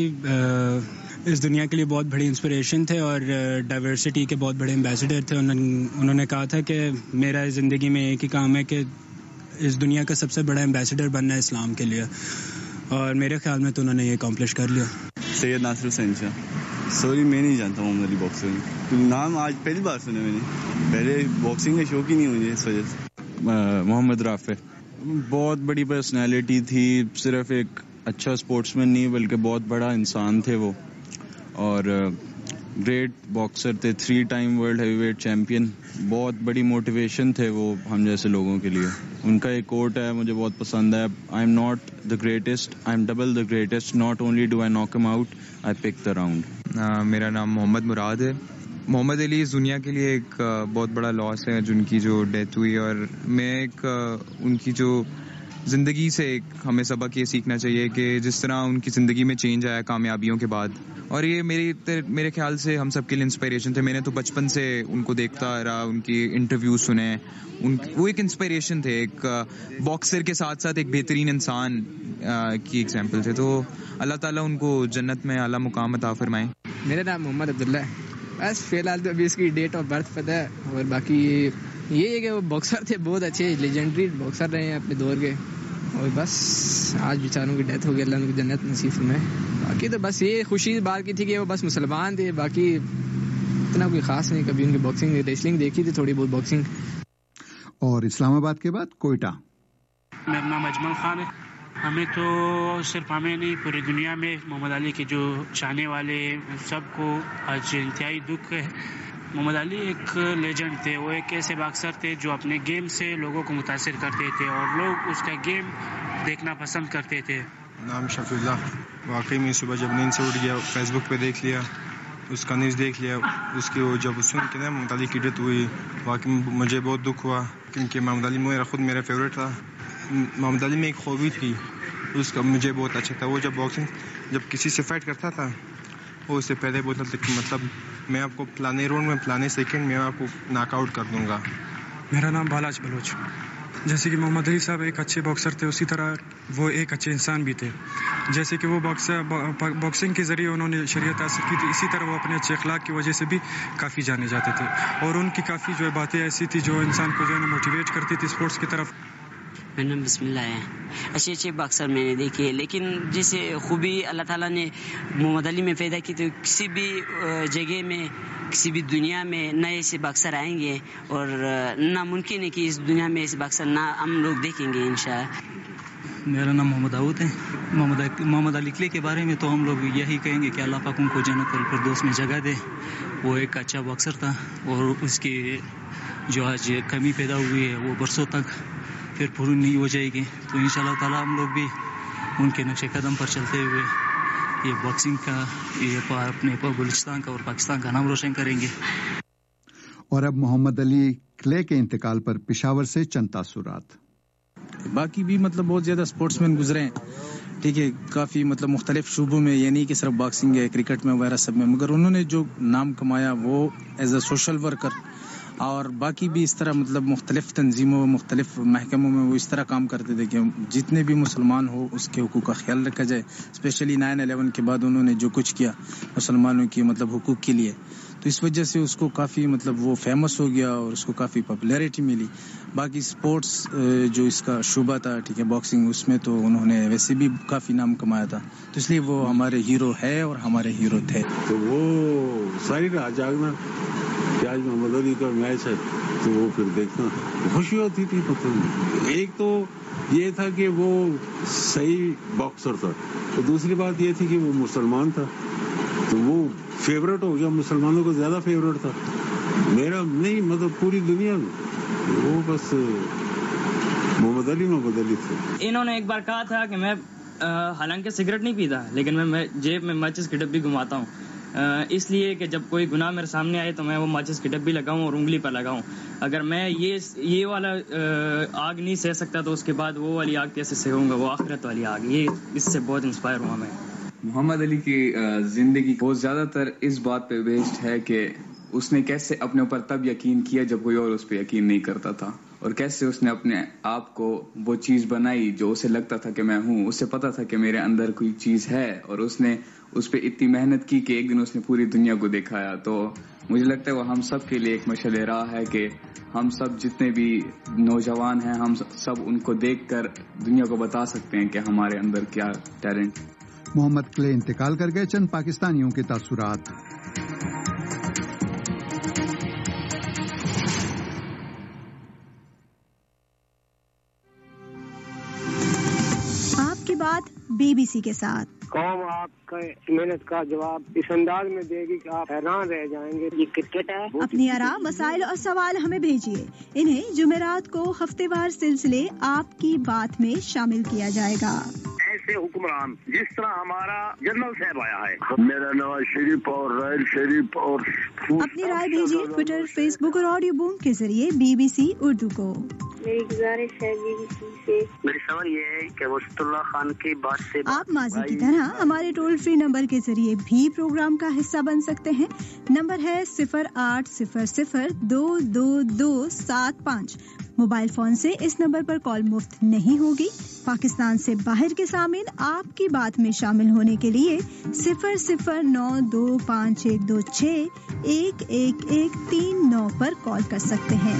اس دنیا کے لیے بہت بڑی انسپریشن تھے اور ڈائیورسٹی کے بہت بڑے ایمبیسڈر تھے. انہوں نے کہا تھا کہ میرا زندگی میں ایک ہی کام ہے کہ اس دنیا کا سب سے بڑا ایمبیسڈر بننا ہے اسلام کے لیے، اور میرے خیال میں تو انہوں نے یہ اکمپلش کر لیا. سید ناصر حسین شاہ. سوری میں نہیں جانتا محمد علی باکسر، نام آج پہلی بار سنا میں نے. پہلے باکسنگ کا شوق ہی نہیں مجھے اس وجہ سے. محمد رافع بہت بڑی پرسنالٹی تھی، صرف ایک اچھا اسپورٹس مین نہیں بلکہ بہت بڑا انسان تھے وہ، اور گریٹ باکسر تھے، 3 time world heavy wait champion. بہت بڑی موٹیویشن تھے وہ ہم جیسے لوگوں کے لیے. ان کا ایک کوٹ ہے مجھے بہت پسند ہے، I am not the greatest, I am double the greatest, not only do I knock him out, I pick the round. میرا نام محمد مراد ہے. محمد علی اس دنیا کے لیے ایک بہت بڑا لاس ہے جن کی جو ڈیتھ ہوئی، اور میں ایک ان کی جو زندگی سے ایک ہمیں سبق یہ سیکھنا چاہیے کہ جس طرح ان کی زندگی میں چینج آیا کامیابیوں کے بعد، اور یہ میرے خیال سے ہم سب کے لیے انسپائریشن تھے. میں نے تو بچپن سے ان کو دیکھتا رہا، ان کی انٹرویو سنے، وہ ایک انسپائریشن تھے. ایک باکسر کے ساتھ ساتھ ایک بہترین انسان کی ایگزامپل تھے. تو اللہ تعالیٰ ان کو جنت میں اعلیٰ مقام عطا فرمائے. میرا نام محمد عبداللہ ہے. بس فی الحال تو ابھی اس کی ڈیٹ آف برتھ پتہ ہے، اور باقی یہ ہے کہ وہ باکسر تھے، بہت اچھے لیجنڈری باکسر رہے ہیں اپنے دور کے، اور بس آج بیچاروں کی ڈیتھ ہو گئی، اللہ ان کو جنت نصیب فرمائے. باقی تو بس یہ خوشی بات کی تھی کہ وہ بس مسلمان تھے، باقی اتنا کوئی خاص نہیں. کبھی ان کی باکسنگ ریسلنگ دیکھی تھی تھوڑی بہت باکسنگ. اور اسلام آباد کے بعد کوئٹہ. میرا نام اجمل خان ہے. ہمیں تو صرف ہمیں نہیں، پوری دنیا میں محمد علی کے جو چاہنے والے سب کو آج انتہائی دکھ ہے. محمد علی ایک لیجنڈ تھے، وہ ایک ایسے باکسر تھے جو اپنے گیم سے لوگوں کو متاثر کرتے تھے اور لوگ اس کا گیم دیکھنا پسند کرتے تھے. نام شفیع اللہ. واقعی میں صبح جب نیند سے اٹھ گیا، فیس بک پہ دیکھ لیا، اس کا نیوز دیکھ لیا، اس کی وہ جب سن کے نا محمد علی کی ڈیتھ ہوئی، واقعی مجھے بہت دکھ ہوا، کیونکہ محمد علی میرا فیوریٹ تھا. محمد علی میں ایک خوبی تھی اس کا، مجھے بہت اچھا تھا. وہ جب کسی سے فائٹ کرتا تھا وہ اس سے پہلے بولتا تھا کہ مطلب میں آپ کو فلانے راؤنڈ میں فلانے سیکنڈ میں آپ کو ناک آؤٹ کر دوں گا. میرا نام بالاج بلوچ. جیسے کہ محمد علی صاحب ایک اچھے باکسر تھے، اسی طرح وہ ایک اچھے انسان بھی تھے. جیسے کہ وہ باکسنگ کے ذریعے انہوں نے شریعت حاصل کی تھی، اسی طرح وہ اپنے اچھے اخلاق کی وجہ سے بھی کافی جانے جاتے تھے، اور ان کی کافی جو باتیں ایسی تھی جو انسان کو جو ہے نا موٹیویٹ کرتی تھی اسپورٹس کی طرف. میرا نام بسم اللہ ہے. اچھے باکسر میں نے دیکھے، لیکن جیسے خوبی اللہ تعالیٰ نے محمد علی میں پیدا کی، تو کسی بھی جگہ میں، کسی بھی دنیا میں نئے ایسے باکسر آئیں گے، اور ناممکن ہے کہ اس دنیا میں ایسے باکسر نہ ہم لوگ دیکھیں گے انشاءاللہ. میرا نام محمد داؤد ہے. محمد علی کلے کے بارے میں تو ہم لوگ یہی کہیں گے کہ اللہ پاک ان کو جنت الفردوس میں جگہ دے. وہ ایک اچھا باکسر تھا، اور اس کی جو آج کمی پیدا ہوئی ہے وہ برسوں تک پھر پوری نہیں ہو جائے گی. تو انشاءاللہ تعالی ہم لوگ بھی ان کے نقش قدم پر چلتے ہوئے یہ باکسنگ کا، یہ اپنے بلوچستان کا اور پاکستان کا نام روشن کریں گے. اور اب محمد علی کلے کے انتقال پر پشاور سے چند تاثرات. باقی بھی بہت زیادہ سپورٹس مین گزرے ہیں، ٹھیک ہے، کافی مختلف شعبوں میں، یہ نہیں کہ صرف باکسنگ ہے، کرکٹ میں وغیرہ سب میں، مگر انہوں نے جو نام کمایا وہ ایز اے سوشل ورکر، اور باقی بھی اس طرح مختلف تنظیموں، مختلف محکموں میں وہ اس طرح کام کرتے تھے کہ جتنے بھی مسلمان ہو اس کے حقوق کا خیال رکھا جائے. اسپیشلی 9/11 کے بعد انہوں نے جو کچھ کیا مسلمانوں کی حقوق کے لیے، تو اس وجہ سے اس کو کافی وہ فیمس ہو گیا اور اس کو کافی پاپولیرٹی ملی. باقی سپورٹس جو اس کا شعبہ تھا، ٹھیک ہے، باکسنگ، اس میں تو انہوں نے ویسے بھی کافی نام کمایا تھا، تو اس لیے وہ ہمارے ہیرو ہے اور ہمارے ہیرو تھے. تو وہ ساری رات جاگنا کہ آج محمد علی کا میچ ہے، تو وہ پھر دیکھنا خوشی ہوتی تھی. ایک تو یہ تھا کہ وہ صحیح باکسر تھا، تو دوسری بات یہ تھی کہ وہ مسلمان تھا، تو وہ فیورٹ ہو گیا، مسلمانوں کو زیادہ فیورٹ تھا. میرا نہیں، پوری دنیا میں وہ بس محمد علی تھے. انہوں نے ایک بار کہا تھا کہ میں حالانکہ سگریٹ نہیں پیتا، لیکن میں جیب میں ماچس کی ڈبی گھماتا ہوں، اس لیے کہ جب کوئی گناہ میرے سامنے آئے تو میں وہ ماچس کی ڈبی لگاؤں اور انگلی پر لگاؤں. اگر میں یہ والا آگ نہیں سہ سکتا تو اس کے بعد وہ والی آگ کیسے سہوں گا، وہ آخرت والی آگ. یہ اس سے بہت انسپائر ہوا میں. محمد علی کی زندگی بہت زیادہ تر اس بات پہ بیسڈ ہے کہ اس نے کیسے اپنے اوپر تب یقین کیا جب کوئی اور اس پہ یقین نہیں کرتا تھا، اور کیسے اس نے اپنے آپ کو وہ چیز بنائی جو اسے لگتا تھا کہ میں ہوں. اسے پتا تھا کہ میرے اندر کوئی چیز ہے، اور اس نے اس پہ اتنی محنت کی کہ ایک دن اس نے پوری دنیا کو دکھایا. تو مجھے لگتا ہے وہ ہم سب کے لیے ایک مشعل راہ ہے کہ ہم سب جتنے بھی نوجوان ہیں، ہم سب ان کو دیکھ کر دنیا کو بتا سکتے ہیں کہ ہمارے اندر کیا ٹیلنٹ. محمد کلے انتقال کر گئے. چند پاکستانیوں کے تاثرات. آپ کی بات BBC کے ساتھ. قوم آپ کا محنت کا جواب اس انداز میں دے گی کہ آپ حیران رہ جائیں گے. یہ کرکٹ ہے. اپنی آراء، مسائل اور سوال ہمیں بھیجیے. انہیں جمعرات کو ہفتے وار سلسلے آپ کی بات میں شامل کیا جائے گا. ایسے حکمران جس طرح ہمارا جنرل صاحب آیا ہے. میرا نواز شریف اور رائل شریف اور اپنی رائے بھیجیے ٹویٹر، فیس بک اور آڈیو بوم کے ذریعے BBC اردو کو. میری گزارش ہے BBC سے، میری سوال یہ ہے کہ وسط اللہ خان کی بات سے آپ ماضی کی طرح ہمارے ٹول فری نمبر کے ذریعے بھی پروگرام کا حصہ بن سکتے ہیں. نمبر ہے 0800-222-75. موبائل فون سے اس نمبر پر کال مفت نہیں ہوگی. پاکستان سے باہر کے سامعین آپ کی بات میں شامل ہونے کے لیے 009251261139 پر کال کر سکتے ہیں.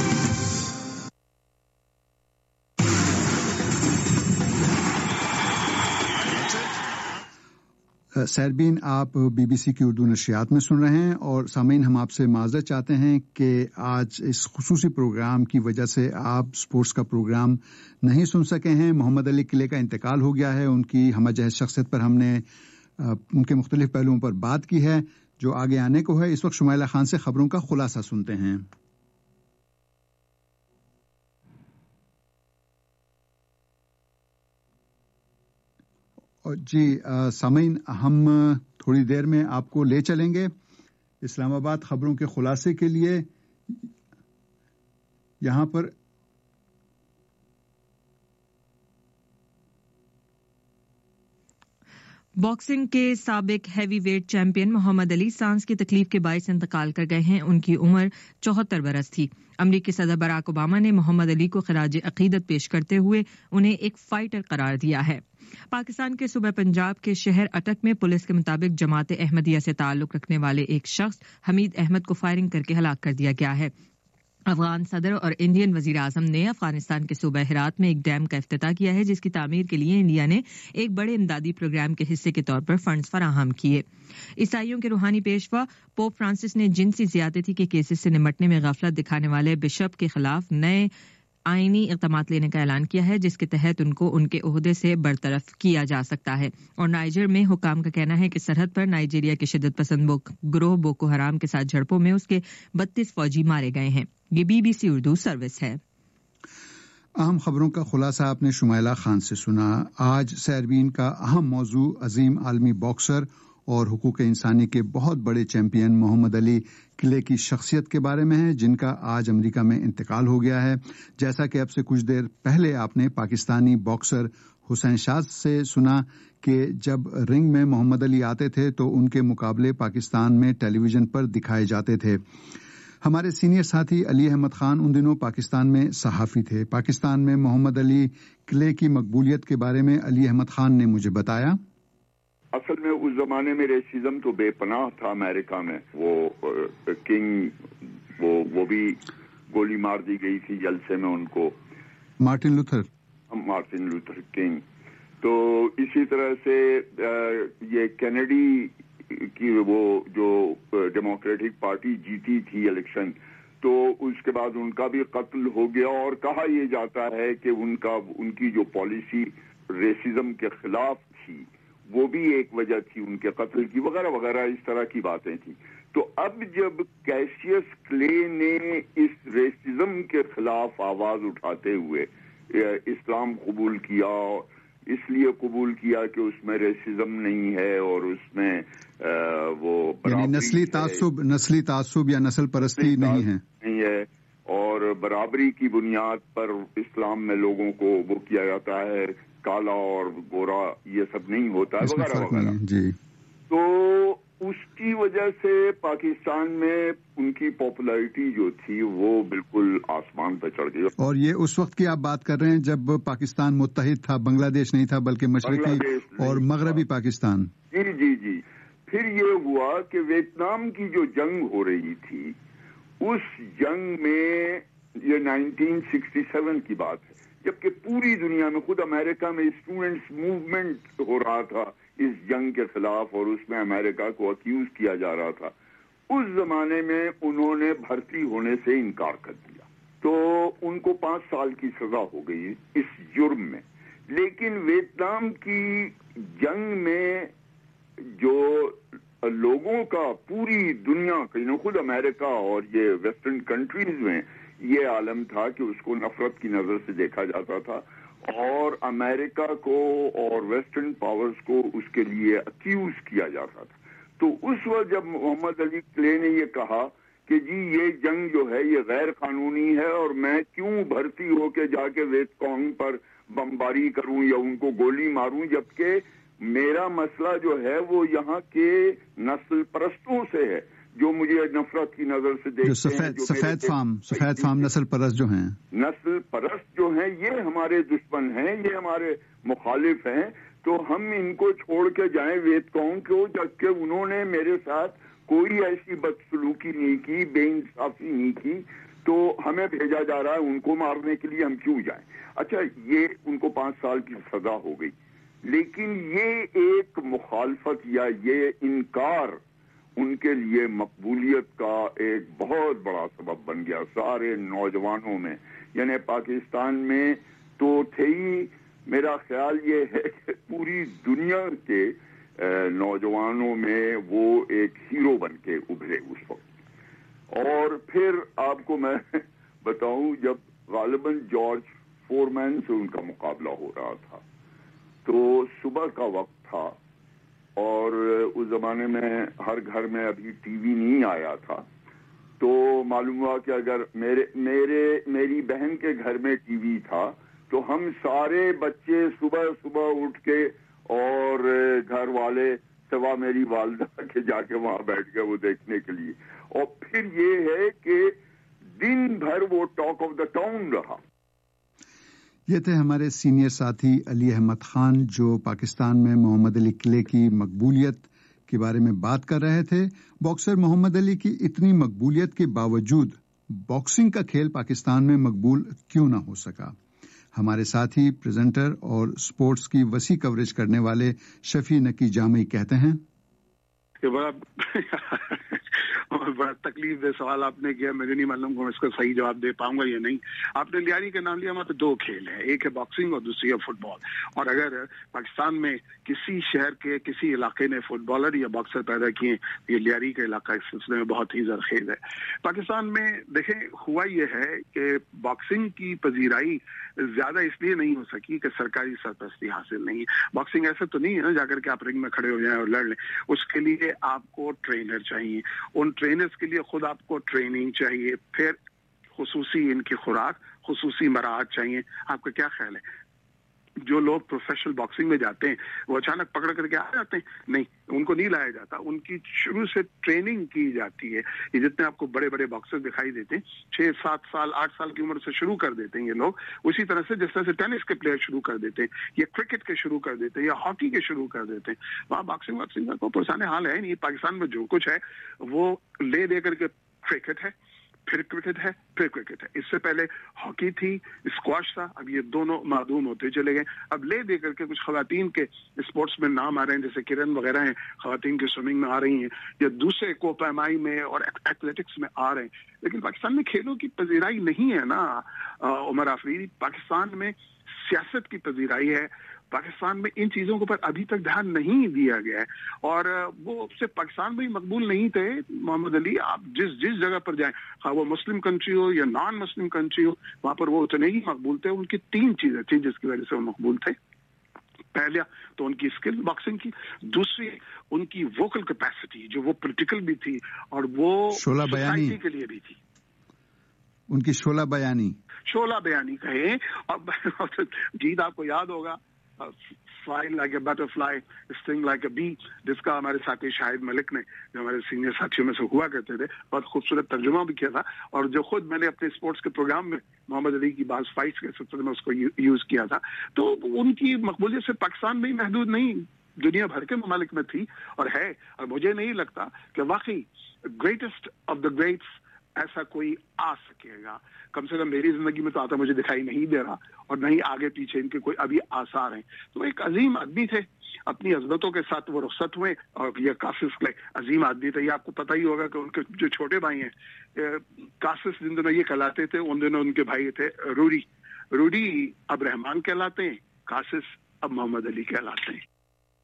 سیربین، آپ BBC کی اردو نشریات میں سن رہے ہیں، اور سامعین ہم آپ سے معذرت چاہتے ہیں کہ آج اس خصوصی پروگرام کی وجہ سے آپ سپورٹس کا پروگرام نہیں سن سکے ہیں. محمد علی کلے کا انتقال ہو گیا ہے. ان کی ہمہ جہت شخصیت پر ہم نے ان کے مختلف پہلوؤں پر بات کی ہے جو آگے آنے کو ہے. اس وقت شمائلہ خان سے خبروں کا خلاصہ سنتے ہیں. جی سامعین، ہم تھوڑی دیر میں آپ کو لے چلیں گے اسلام آباد خبروں کے خلاصے کے لیے. یہاں پر باکسنگ کے سابق ہیوی ویٹ چیمپئن محمد علی سانس کی تکلیف کے باعث انتقال کر گئے ہیں. ان کی عمر 74 برس تھی. امریکی صدر براک اوباما نے محمد علی کو خراج عقیدت پیش کرتے ہوئے انہیں ایک فائٹر قرار دیا ہے. پاکستان کے صوبہ پنجاب کے شہر اٹک میں پولیس کے مطابق جماعت احمدیہ سے تعلق رکھنے والے ایک شخص حمید احمد کو فائرنگ کر کے ہلاک کر دیا گیا ہے. افغان صدر اور انڈین وزیر اعظم نے افغانستان کے صوبہ ہرات میں ایک ڈیم کا افتتاح کیا ہے جس کی تعمیر کے لیے انڈیا نے ایک بڑے امدادی پروگرام کے حصے کے طور پر فنڈز فراہم کیے. عیسائیوں کے روحانی پیشوا پوپ فرانسس نے جنسی زیادتی کے کیسز سے نمٹنے میں غفلت دکھانے والے بشپ کے خلاف نئے آئینی اقدامات لینے کا اعلان کیا ہے جس کے تحت ان کو ان کے عہدے سے برطرف کیا جا سکتا ہے. اور نائجر میں حکام کا کہنا ہے کہ سرحد پر نائجیریا کے شدت پسند گروہ بوکو حرام کے ساتھ جھڑپوں میں اس کے 32 فوجی مارے گئے ہیں. یہ BBC اردو سروس ہے. اہم خبروں کا خلاصہ آپ نے شمائلہ خان سے سنا. آج سیربین کا اہم موضوع عظیم عالمی باکسر اور حقوق انسانی کے بہت بڑے چیمپئن محمد علی کلے کی شخصیت کے بارے میں ہے جن کا آج امریکہ میں انتقال ہو گیا ہے. جیسا کہ اب سے کچھ دیر پہلے آپ نے پاکستانی باکسر حسین شاہ سے سنا کہ جب رنگ میں محمد علی آتے تھے تو ان کے مقابلے پاکستان میں ٹیلی ویژن پر دکھائے جاتے تھے. ہمارے سینئر ساتھی علی احمد خان ان دنوں پاکستان میں صحافی تھے. پاکستان میں محمد علی کلے کی مقبولیت کے بارے میں علی احمد خان نے مجھے بتایا. اصل میں اس زمانے میں ریسزم تو بے پناہ تھا امریکہ میں. وہ کنگ وہ بھی گولی مار دی گئی تھی جلسے میں ان کو, مارٹن لوتھر کنگ. تو اسی طرح سے یہ کینیڈی کی وہ جو ڈیموکریٹک پارٹی جیتی تھی الیکشن, تو اس کے بعد ان کا بھی قتل ہو گیا. اور کہا یہ جاتا ہے کہ ان کی جو پالیسی ریسزم کے خلاف تھی وہ بھی ایک وجہ تھی ان کے قتل کی, وغیرہ وغیرہ اس طرح کی باتیں تھیں. تو اب جب کیسیس کلے نے اس ریسزم کے خلاف آواز اٹھاتے ہوئے اسلام قبول کیا, اس لیے قبول کیا کہ اس میں ریسزم نہیں ہے اور اس میں وہ یعنی نسلی تعصب یا نسل پرستی نہیں ہے اور برابری کی بنیاد پر اسلام میں لوگوں کو وہ کیا جاتا ہے, کالا اور گورا یہ سب نہیں ہوتا ہے وغیرہ وغیرہ. جی. تو اس کی وجہ سے پاکستان میں ان کی پاپولیرٹی جو تھی وہ بالکل آسمان پہ چڑھ گئی. اور یہ اس وقت کی آپ بات کر رہے ہیں جب پاکستان متحد تھا, بنگلہ دیش نہیں تھا بلکہ مشرقی اور مغربی پاکستان. جی جی جی. پھر یہ ہوا کہ ویتنام کی جو جنگ ہو رہی تھی اس جنگ میں, یہ 1967 کی بات ہے, جبکہ پوری دنیا میں خود امریکہ میں اسٹوڈنٹس موومنٹ ہو رہا تھا اس جنگ کے خلاف اور اس میں امریکہ کو اکیوز کیا جا رہا تھا. اس زمانے میں انہوں نے بھرتی ہونے سے انکار کر دیا تو ان کو 5 سال کی سزا ہو گئی اس جرم میں. لیکن ویتنام کی جنگ میں جو لوگوں کا پوری دنیا کا, خود امریکہ اور یہ ویسٹرن کنٹریز میں یہ عالم تھا کہ اس کو نفرت کی نظر سے دیکھا جاتا تھا اور امریکہ کو اور ویسٹرن پاورز کو اس کے لیے اکیوز کیا جاتا تھا. تو اس وقت جب محمد علی کلے نے یہ کہا کہ جی یہ جنگ جو ہے یہ غیر قانونی ہے اور میں کیوں بھرتی ہو کے جا کے ویت کانگ پر بمباری کروں یا ان کو گولی ماروں, جبکہ میرا مسئلہ جو ہے وہ یہاں کے نسل پرستوں سے ہے جو مجھے نفرت کی نظر سے دیکھتے ہیں. سفید فام نسل پرست جو ہیں, نسل پرست جو ہیں یہ ہمارے دشمن ہیں, یہ ہمارے مخالف ہیں. تو ہم ان کو چھوڑ کے جائیں ویت کانگ کو, جبکہ انہوں نے میرے ساتھ کوئی ایسی بدسلوکی نہیں کی, بے انصافی نہیں کی, تو ہمیں بھیجا جا رہا ہے ان کو مارنے کے لیے, ہم کیوں جائیں. اچھا یہ ان کو 5 سال کی سزا ہو گئی, لیکن یہ ایک مخالفت یا یہ انکار ان کے لیے مقبولیت کا ایک بہت بڑا سبب بن گیا سارے نوجوانوں میں. یعنی پاکستان میں تو تھے ہی, میرا خیال یہ ہے کہ پوری دنیا کے نوجوانوں میں وہ ایک ہیرو بن کے ابھرے اس وقت. اور پھر آپ کو میں بتاؤں, جب غالباً جارج فورمین سے ان کا مقابلہ ہو رہا تھا تو صبح کا وقت تھا اور اس زمانے میں ہر گھر میں ابھی ٹی وی نہیں آیا تھا, تو معلوم ہوا کہ اگر میری بہن کے گھر میں ٹی وی تھا تو ہم سارے بچے صبح صبح اٹھ کے اور گھر والے سوا میری والدہ کے جا کے وہاں بیٹھ گئے وہ دیکھنے کے لیے. اور پھر یہ ہے کہ دن بھر وہ ٹاک آف دا ٹاؤن رہا. یہ تھے ہمارے سینئر ساتھی علی احمد خان جو پاکستان میں محمد علی کلے کی مقبولیت کے بارے میں بات کر رہے تھے. باکسر محمد علی کی اتنی مقبولیت کے باوجود बॉक्सिंग का खेल पाकिस्तान में मकबूल क्यों ना हो सका। हमारे साथी प्रेजेंटर और स्पोर्ट्स की वसी कवरेज करने वाले शफी नकी जामी कहते हैं कि बड़ा तकलीफ दे सवाल आपने किया। मुझे नहीं मालूम कि मैं इसका सही जवाब दे पाऊंगा या नहीं। आपने लियारी का नाम लिया, मतलब 2 खेल है, एक है बॉक्सिंग और दूसरी है फुटबॉल। और अगर पाकिस्तान में किसी शहर के किसी इलाके ने फुटबॉलर या बॉक्सर पैदा किए, ये लियारी का इलाका इस सिलसिले में बहुत ही जरखेज है। पाकिस्तान में देखें, हुआ ये है कि बॉक्सिंग की पजीराई ज्यादा इसलिए नहीं हो सकी कि सरकारी सरपरस्ती हासिल नहीं है। बॉक्सिंग ऐसा तो नहीं है ना जाकर के आप रिंग में खड़े हो जाएं और लड़ लें। उसके लिए आपको ट्रेनर चाहिए, उन ट्रेनर्स के लिए खुद आपको ट्रेनिंग चाहिए, फिर खुसूसी इनकी खुराक, खुसूसी मराहत चाहिए। आपका क्या ख्याल है, जो लोग प्रोफेशनल बॉक्सिंग में जाते हैं वो अचानक पकड़ करके आ जाते हैं? नहीं, उनको नहीं लाया जाता, उनकी शुरू से ट्रेनिंग की जाती है। ये जितने आपको बड़े बड़े बॉक्सर दिखाई देते हैं 6-7 साल 8 साल की उम्र से शुरू कर देते हैं ये लोग, उसी तरह से जिस तरह से टेनिस के प्लेयर शुरू कर देते हैं या क्रिकेट के शुरू कर देते हैं या हॉकी के शुरू कर देते हैं। वहाँ बॉक्सिंग का कोई पुराने हाल है नहीं। पाकिस्तान में जो कुछ है वो ले दे करके क्रिकेट है, फिर क्रिकेट है, फिर क्रिकेट है। इससे पहले हॉकी थी, स्क्वाश था, अब ये दोनों मादूम होते चले गए। अब ले दे करके कुछ खवातीन के स्पोर्ट्स में नाम आ रहे हैं, जैसे किरण वगैरह हैं, खवातीन की स्विमिंग में आ रही हैं या दूसरे कोपैमाई में और एथलेटिक्स में आ रहे हैं। लेकिन पाकिस्तान में खेलों की पजीराई नहीं है ना उमर आफरीदी। पाकिस्तान में सियासत की पजीराई है। पाकिस्तान में इन चीजों के ऊपर अभी तक ध्यान नहीं दिया गया है और वो सिर्फ पाकिस्तान में ही मकबूल नहीं थे। मोहम्मद अली, आप जिस जगह पर जाएं, हाँ वो मुस्लिम कंट्री हो या नॉन मुस्लिम कंट्री हो, वहां पर वो उतने ही मकबूल थे। उनकी 3 चीजें थी जिसकी वजह से वो मकबूल थे। पहला तो उनकी स्किल बॉक्सिंग की, दूसरी उनकी वोकल कैपेसिटी जो वो पॉलिटिकल भी थी और वो सोसाइटी के लिए भी थी। उनकी शोला बयानी कहे। और गीत आपको याद होगा, Fly like a butterfly, sting like a bee, जिसका हमारे साथी शाहिद मलिक ने, जो हमारे सीनियर साथियों में से हुआ करते थे, बहुत खूबसूरत तर्जुमा भी किया था और जो खुद मैंने अपने स्पोर्ट्स के प्रोग्राम में मोहम्मद अली की बाज फाइट्स के सिलसिले में उसको यूज किया था। तो उनकी मकबूलियत से पाकिस्तान में ही महदूद नहीं, दुनिया भर के ममालिक में थी और है। और मुझे नहीं लगता कि वाकई ग्रेटेस्ट ऑफ द ग्रेट्स ऐसा कोई आ सकेगा। कम से कम मेरी जिंदगी में तो आता मुझे दिखाई नहीं दे रहा और नहीं आगे पीछे इनके कोई अभी आसार हैं। तो एक अजीम आदमी थे, अपनी अजमतों के साथ वो रुखसत हुए और ये कासिस के अजीम आदमी थे। ये आपको पता ही होगा कि उनके जो छोटे भाई हैं कासिस जिन दिनों ये कहलाते थे, उन दिनों उनके भाई थे रूडी अब रहमान कहलाते हैं, कासिस अब मोहम्मद अली कहलाते हैं।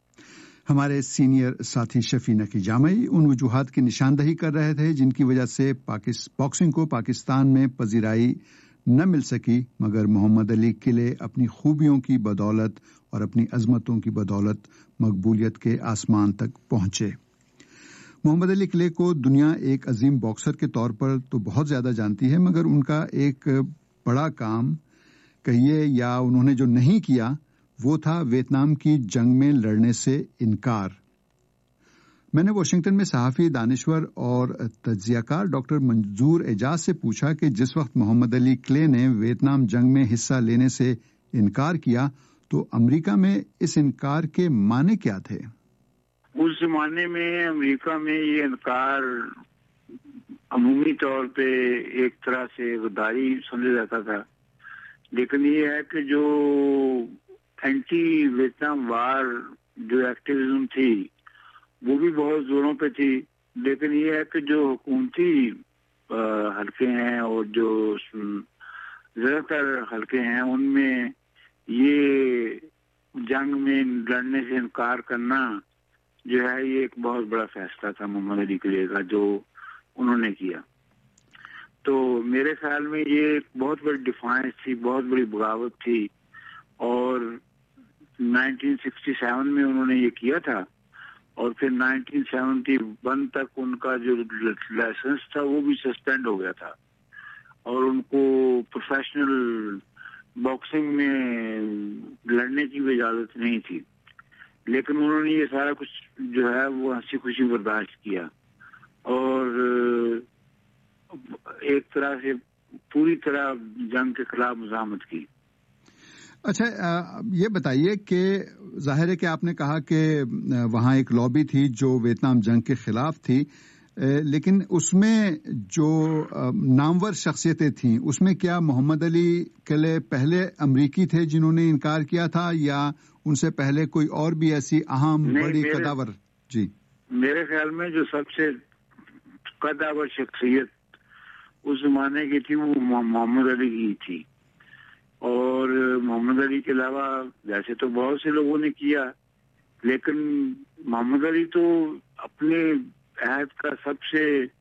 हमारे सीनियर साथी शफी नकी जामी उन वजूहात की निशानदही कर रहे थे जिनकी वजह से बॉक्सिंग को पाकिस्तान में पजीराई न मिल सकी, मगर मोहम्मद अली किले अपनी खूबियों की बदौलत और अपनी अजमतों की बदौलत मकबूलियत के आसमान तक पहुंचे। मोहम्मद अली किले को दुनिया एक अजीम बॉक्सर के तौर पर तो बहुत ज्यादा जानती है, मगर उनका एक बड़ा काम कहिए या उन्होंने जो नहीं किया वो था वियतनाम की जंग में लड़ने से इनकार। मैंने वाशिंगटन में सहाफ़ी, दानिश्वर और तज्ज़ियाकार डॉक्टर मंजूर एजाज से पूछा कि जिस वक्त मोहम्मद अली क्ले ने वियतनाम जंग में हिस्सा लेने से इनकार किया तो अमेरिका में इस इनकार के माने क्या थे? उस जमाने में अमेरिका में ये इनकार अमूमी तौर पे एक तरह से गद्दारी समझा जाता था, लेकिन ये है कि जो एंटी वियतनाम वार जो एक्टिविज्म थी वो भी बहुत जोरों पे थी। लेकिन ये है कि जो हुकूमती हलके हैं और जो ज्यादातर हलके हैं उनमें ये जंग में लड़ने से इनकार करना जो है ये एक बहुत बड़ा फैसला था मोहम्मद अली किले का जो उन्होंने किया। तो मेरे ख्याल में ये बहुत बड़ी डिफाइंस थी, बहुत बड़ी बगावत थी और 1967 में उन्होंने ये किया था और फिर 1971 तक उनका जो लाइसेंस था वो भी सस्पेंड हो गया था और उनको प्रोफेशनल बॉक्सिंग में लड़ने की भी इजाजत नहीं थी। लेकिन उन्होंने ये सारा कुछ जो है वो हंसी खुशी बर्दाश्त किया और एक तरह से पूरी तरह जंग के खिलाफ मुजाहमत की। अच्छा, ये बताइए कि जाहिर है कि आपने कहा कि वहाँ एक लॉबी थी जो वियतनाम जंग के खिलाफ थी, لیکن اس میں جو نامور شخصیتیں تھیں اس میں کیا محمد علی کلے پہلے امریکی تھے جنہوں نے انکار کیا تھا یا ان سے پہلے کوئی اور بھی ایسی اہم بڑی قداور؟ جی میرے خیال میں جو سب سے قداور شخصیت اس زمانے کی تھی وہ محمد علی کی تھی. اور محمد علی کے علاوہ ویسے تو بہت سے لوگوں نے کیا لیکن محمد علی تو اپنے عہد کا سب سے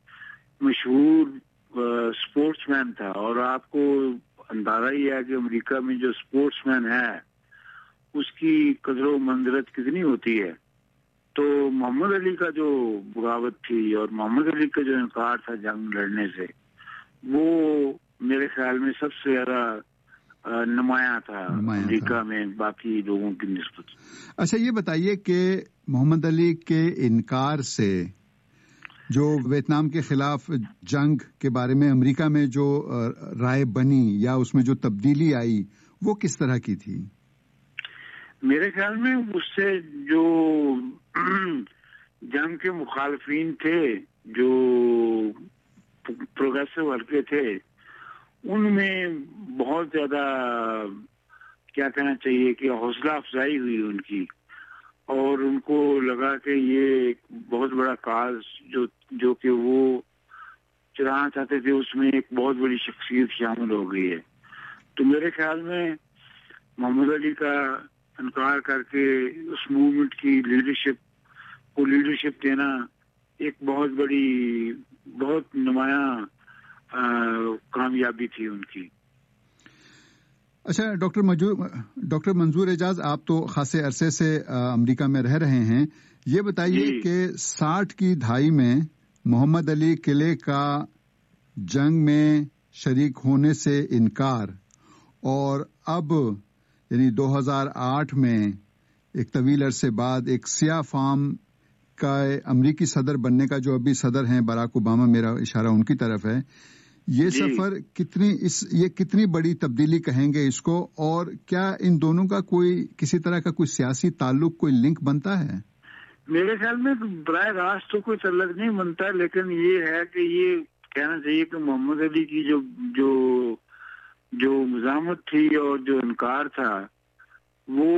مشہور سپورٹس مین تھا. اور آپ کو اندازہ ہی ہے کہ امریکہ میں جو سپورٹس مین ہے اس کی قدر و منزلت کتنی ہوتی ہے. تو محمد علی کا جو بغاوت تھی اور محمد علی کا جو انکار تھا جنگ لڑنے سے وہ میرے خیال میں سب سے زیادہ نمایاں تھا امریکہ میں باقی لوگوں کی نسبت. اچھا یہ بتائیے کہ محمد علی کے انکار سے جو ویتنام کے خلاف جنگ کے بارے میں امریکہ میں جو رائے بنی یا اس میں جو تبدیلی آئی وہ کس طرح کی تھی؟ میرے خیال میں اس سے جو جنگ کے مخالفین تھے جو پروگریسو حلقے تھے ان میں بہت زیادہ کیا کہنا چاہیے کہ حوصلہ افزائی ہوئی ان کی اور ان کو لگا کہ یہ ایک بہت بڑا کاز جو کہ وہ چلانا چاہتے تھے اس میں ایک بہت بڑی شخصیت شامل ہو گئی ہے. تو میرے خیال میں محمد علی کا انکار کر کے اس موومنٹ کی لیڈرشپ دینا ایک بہت بڑی بہت نمایاں کامیابی تھی ان کی. اچھا ڈاکٹر منظور اعجاز آپ تو خاصے عرصے سے امریکہ میں رہ رہے ہیں. یہ بتائیے کہ 60 کی دہائی میں محمد علی قلعے کا جنگ میں شریک ہونے سے انکار اور اب یعنی 2008 میں ایک طویل عرصے بعد ایک سیاہ فام کا امریکی صدر بننے کا جو ابھی صدر ہیں باراک اوباما، میرا اشارہ ان کی طرف ہے، یہ سفر یہ کتنی بڑی تبدیلی کہیں گے اس کو، اور کیا ان دونوں کا کسی طرح کا کوئی سیاسی تعلق، کوئی لنک بنتا ہے؟ میرے خیال میں براہ راست تو کوئی تعلق نہیں بنتا، لیکن یہ ہے کہ یہ کہنا چاہیے کہ محمد علی کی جو مزاحمت تھی اور جو انکار تھا وہ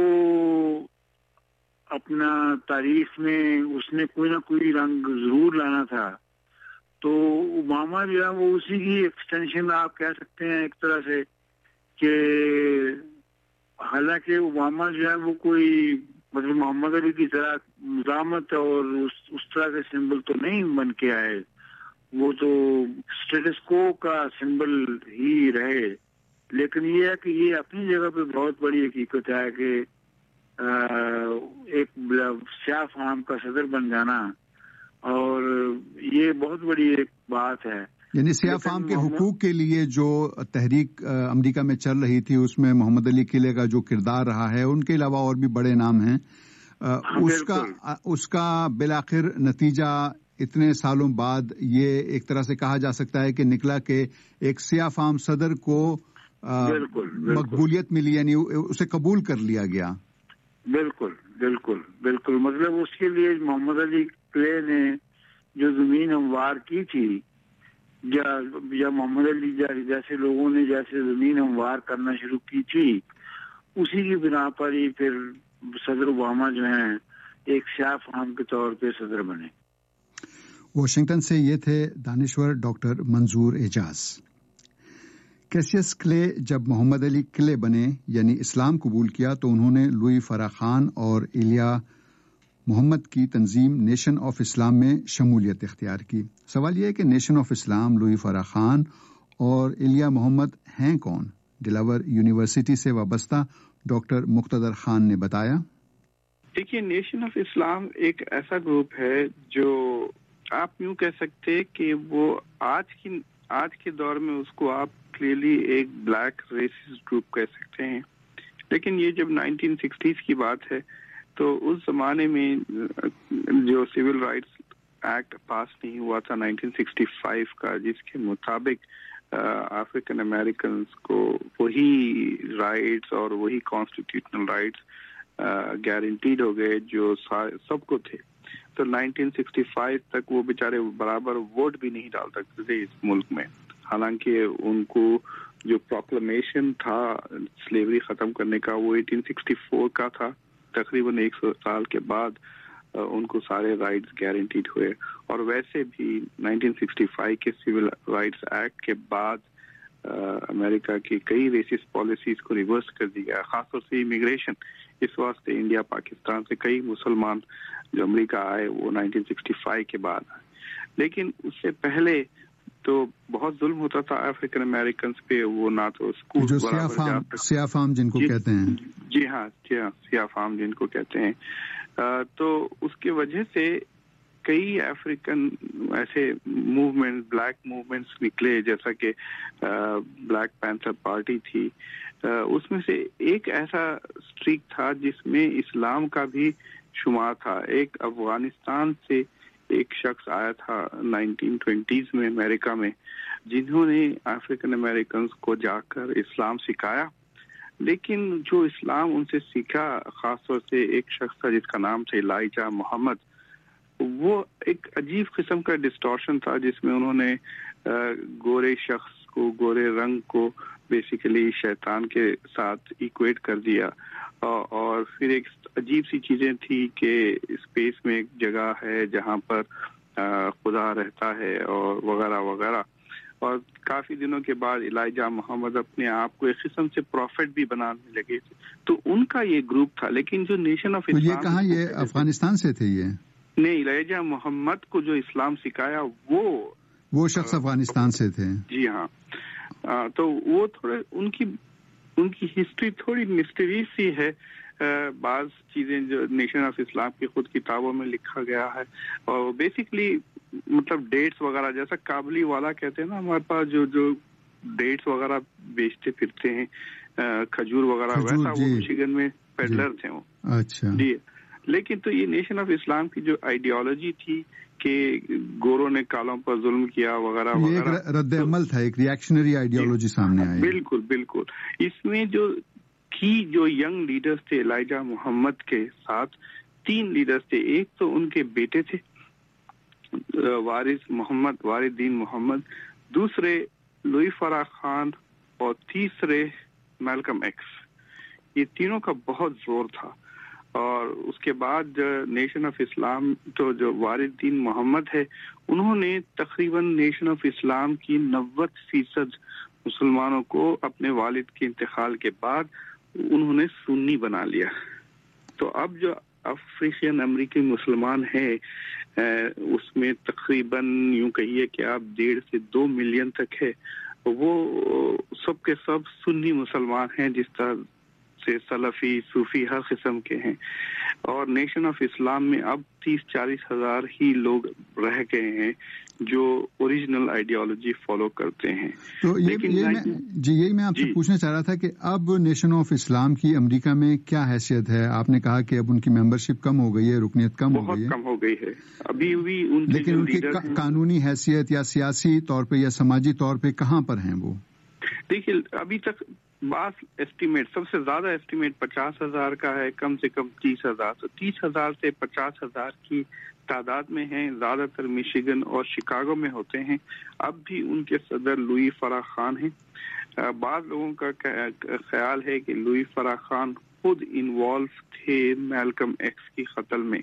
اپنا تاریخ میں اس نے کوئی نہ کوئی رنگ ضرور لانا تھا. تو اوباما جو ہے وہ اسی کی ایکسٹینشن آپ کہہ سکتے ہیں ایک طرح سے، کہ حالانکہ اوباما جو ہے وہ کوئی مطلب محمد علی کی طرح مزاحمت اور اس طرح کے سمبل تو نہیں بن کے آئے، وہ تو اسٹیٹس کو کا سمبل ہی رہے. لیکن یہ ہے کہ یہ اپنی جگہ پہ بہت بڑی حقیقت ہے کہ ایک سیاہ فام کا صدر بن جانا، اور یہ بہت بڑی ایک بات ہے. یعنی سیاہ فام کے حقوق کے لیے جو تحریک امریکہ میں چل رہی تھی اس میں محمد علی قلعے کا جو کردار رہا ہے، ان کے علاوہ اور بھی بڑے نام ہیں، اس کا بالآخر نتیجہ اتنے سالوں بعد یہ ایک طرح سے کہا جا سکتا ہے کہ نکلا کہ ایک سیاہ فام صدر کو مقبولیت ملی، یعنی اسے قبول کر لیا گیا. بالکل بالکل بالکل. مطلب اس کے لیے محمد علی قلعے نے جو زمین ہموار کی تھی یا محمد علی جیسے لوگوں نے جیسے زمین ہموار کرنا شروع کی تھی، اسی کی بنا پر ہی پھر صدر اوباما جو ہیں ایک سیاہ فام کے طور پہ صدر بنے. واشنگٹن سے یہ تھے دانشور ڈاکٹر منظور اعجاز. کیسیس کلے جب محمد علی کلے بنے یعنی اسلام قبول کیا تو انہوں نے لوئی فرح خان اور ایلیا محمد کی تنظیم نیشن آف اسلام میں شمولیت اختیار کی. سوال یہ ہے کہ nation of Islam, Louis Farrakhan اور ایلیا محمد ہیں کون؟ ڈلاور یونیورسٹی سے وابستہ ڈاکٹر مقتدر خان نے بتایا. دیکھیے، نیشن آف اسلام ایک ایسا گروپ ہے جو آپ یوں کہہ سکتے کہ وہ آج کے دور میں اس کو آپ کلیئرلی ایک بلیک ریسسٹ گروپ کہہ سکتے ہیں. لیکن یہ جب 1960s کی بات ہے تو اس زمانے میں جو سول رائٹس ایکٹ پاس نہیں ہوا تھا 1965 کا، جس کے مطابق افریقن امریکنز کو وہی رائٹس اور وہی کانسٹیٹیوشنل رائٹس گارنٹیڈ ہو گئے جو سب کو تھے. تو 1965 تک وہ بیچارے برابر ووٹ بھی نہیں ڈال سکتے تھے اس ملک میں، حالانکہ ان کو جو پروکلمیشن تھا سلیوری ختم کرنے کا وہ 1864 کا تھا. تقریباً 100 سال کے بعد ان کو سارے رائٹس گارنٹیڈ ہوئے. اور ویسے بھی 1965 کے سول رائٹس ایکٹ کے بعد امریکہ کی کئی ریسسٹ پالیسیز کو ریورس کر دیا گیا، خاص طور سے امیگریشن. اس واسطے انڈیا پاکستان سے کئی مسلمان جو امریکہ آئے وہ 1965 کے بعد آئے. لیکن اس سے پہلے تو بہت ظلم ہوتا تھا افریقن امریکنز پہ. وہ نہ تو اسکول جو سیاہ فام جن کو کہتے ہیں، جی ہاں سیاہ فام جن کو کہتے ہیں. تو اس کی وجہ سے کئی افریقن ایسے موومنٹ بلیک موومنٹس نکلے، جیسا کہ بلیک پینتھر پارٹی تھی. اس میں سے ایک ایسا اسٹریک تھا جس میں اسلام کا بھی شمار تھا. ایک افغانستان سے ایک شخص آیا تھا 1920s میں امریکہ میں، جنہوں نے افریقن امریکنز کو جا کر اسلام سکھایا. لیکن جو اسلام ان سے سیکھا، خاص طور سے ایک شخص تھا جس کا نام تھا الائجہ محمد، وہ ایک عجیب قسم کا ڈسٹورشن تھا جس میں انہوں نے گورے شخص کو، گورے رنگ کو بیسیکلی شیطان کے ساتھ ایکویٹ کر دیا. اور پھر ایک عجیب سی چیزیں تھی کہ اسپیس میں ایک جگہ ہے جہاں پر خدا رہتا ہے اور وغیرہ وغیرہ. اور کافی دنوں کے بعد الائجہ محمد اپنے آپ کو ایک قسم سے پروفٹ بھی بنانے لگے تھے. تو ان کا یہ گروپ تھا. لیکن جو نیشن آف اسلام، یہ کہاں، یہ افغانستان سے تھے؟ یہ نہیں، الائجہ محمد کو جو اسلام سکھایا وہ شخص افغانستان سے تھے. جی ہاں. تو وہ تھوڑے ان کی ہسٹری تھوڑی مسٹری سی ہے. بعض چیزیں جو نیشن آف اسلام کی خود کتابوں میں لکھا گیا ہے، اور بیسکلی مطلب ڈیٹس وغیرہ، جیسا کابلی والا کہتے ہیں نا، ہمارے پاس جو ڈیٹس وغیرہ بیچتے پھرتے ہیں، کھجور وغیرہ، ویسا وہ مشیگن میں پیڈلر تھے وہ. اچھا جی. لیکن تو یہ نیشن آف اسلام کی جو آئیڈیالوجی تھی کہ گوروں نے کالوں پر ظلم کیا وغیرہ وغیرہ، ایک رد عمل تھا، ایک ریئیکشنری آئیڈیالوجی سامنے آئی. بالکل بالکل. اس میں جو ینگ لیڈرز تھے الائجہ محمد کے ساتھ 3 لیڈرز تھے. ایک تو ان کے بیٹے تھے وارث دین محمد، دوسرے لوئی فرا خان، اور تیسرے میلکم ایکس. یہ تینوں کا بہت زور تھا. اور اس کے بعد نیشن آف اسلام تو جو وارث دین محمد ہے، انہوں نے تقریباً نیشن آف اسلام کی 90% مسلمانوں کو اپنے والد کے انتقال کے بعد انہوں نے سنی بنا لیا. تو اب جو افریقین امریکی مسلمان ہیں اس میں تقریباً یوں کہیے کہ آپ 1.5 سے 2 ملین تک ہے. وہ سب کے سب سنی مسلمان ہیں، جس طرح سے سلفی صوفی ہر قسم کے ہیں. اور نیشن آف اسلام میں اب 30-40 ہزار ہی لوگ رہ گئے ہیں جو اوریجنل آئیڈیالوجی فالو کرتے ہیں. تو یہی میں آپ سے پوچھنا چاہ رہا تھا کہ اب نیشن آف اسلام کی امریکہ میں کیا حیثیت ہے؟ آپ نے کہا کہ اب ان کی ممبرشپ کم ہو گئی ہے، رکنیت کم ہو گئی ہے، بہت کم ہو گئی ہے ابھی بھی. لیکن ان کی قانونی حیثیت یا سیاسی طور پہ یا سماجی طور پہ کہاں پر ہیں وہ؟ دیکھیے ابھی تک بعض ایسٹیمیٹ، سب سے زیادہ ایسٹیمیٹ 50,000 کا ہے، کم سے کم 30,000. تو 30,000 سے 50,000 کی تعداد میں ہیں. زیادہ تر میشیگن اور شکاگو میں ہوتے ہیں. اب بھی ان کے صدر لوئی فرا خان ہیں. بعض لوگوں کا خیال ہے کہ لوئی فرا خان خود انوالو تھے میلکم ایکس کی قتل میں،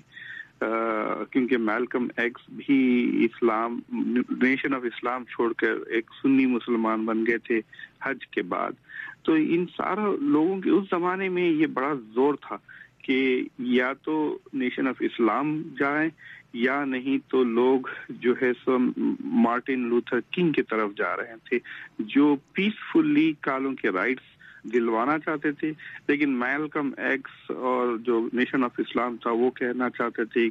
کیونکہ میلکم ایکس بھی اسلام، نیشن آف اسلام چھوڑ کر ایک سنی مسلمان بن گئے تھے حج کے بعد. تو ان سارا لوگوں کے اس زمانے میں یہ بڑا زور تھا کہ یا تو نیشن آف اسلام جائیں یا نہیں تو لوگ جو ہے سو مارٹن لوتھر کنگ کی طرف جا رہے تھے، جو پیسفلی کالوں کے رائٹس دلوانا چاہتے تھے. لیکن میلکم ایکس اور جو نیشن آف اسلام تھا وہ کہنا چاہتے تھے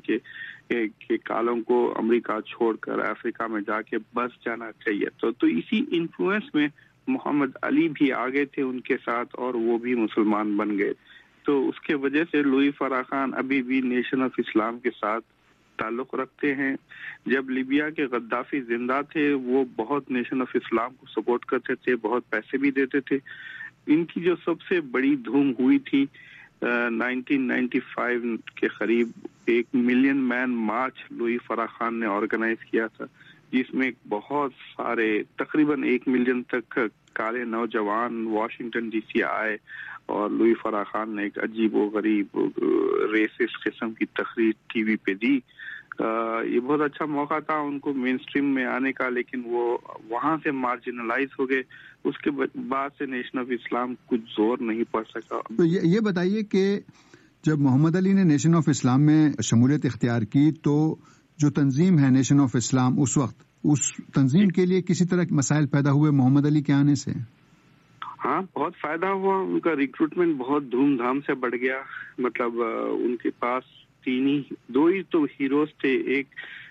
کہ کالوں کو امریکہ چھوڑ کر افریقہ میں جا کے بس جانا چاہیے. تو اسی انفلوئنس میں محمد علی بھی آگے تھے ان کے ساتھ، اور وہ بھی مسلمان بن گئے. تو اس کے وجہ سے لوئی فرا خان ابھی بھی نیشن آف اسلام کے ساتھ تعلق رکھتے ہیں. جب لیبیا کے غدافی زندہ تھے وہ بہت نیشن آف اسلام کو سپورٹ کرتے تھے، بہت پیسے بھی دیتے تھے. ان کی جو سب سے بڑی دھوم ہوئی تھی 1995 کے قریب 1 million man march Louis Farrakhan نے آرگنائز کیا تھا، جس میں بہت سارے تقریباً 1 ملین تک کالے نوجوان واشنگٹن ڈی سی آئے اور لوئی فرح خان نے ایک عجیب و غریب ریسسٹ قسم کی تقریر ٹی وی پہ دی. یہ بہت اچھا موقع تھا ان کو مین اسٹریم میں آنے کا، لیکن وہ وہاں سے مارجنلائز ہو گئے. اس کے بعد سے نیشن آف اسلام کچھ زور نہیں پڑ سکا. تو یہ بتائیے کہ جب محمد علی نے نیشن آف اسلام میں شمولیت اختیار کی تو جو تنظیم ہے نیشن آف اسلام اس وقت، اس تنظیم کے لیے کسی طرح کے مسائل پیدا ہوئے محمد علی کے آنے سے؟ ہاں، بہت فائدہ ہوا. ان کا ریکروٹمنٹ بہت دھوم دھام سے بڑھ گیا. مطلب ان کے پاس دو ہی تو ہیروز تھے، ایک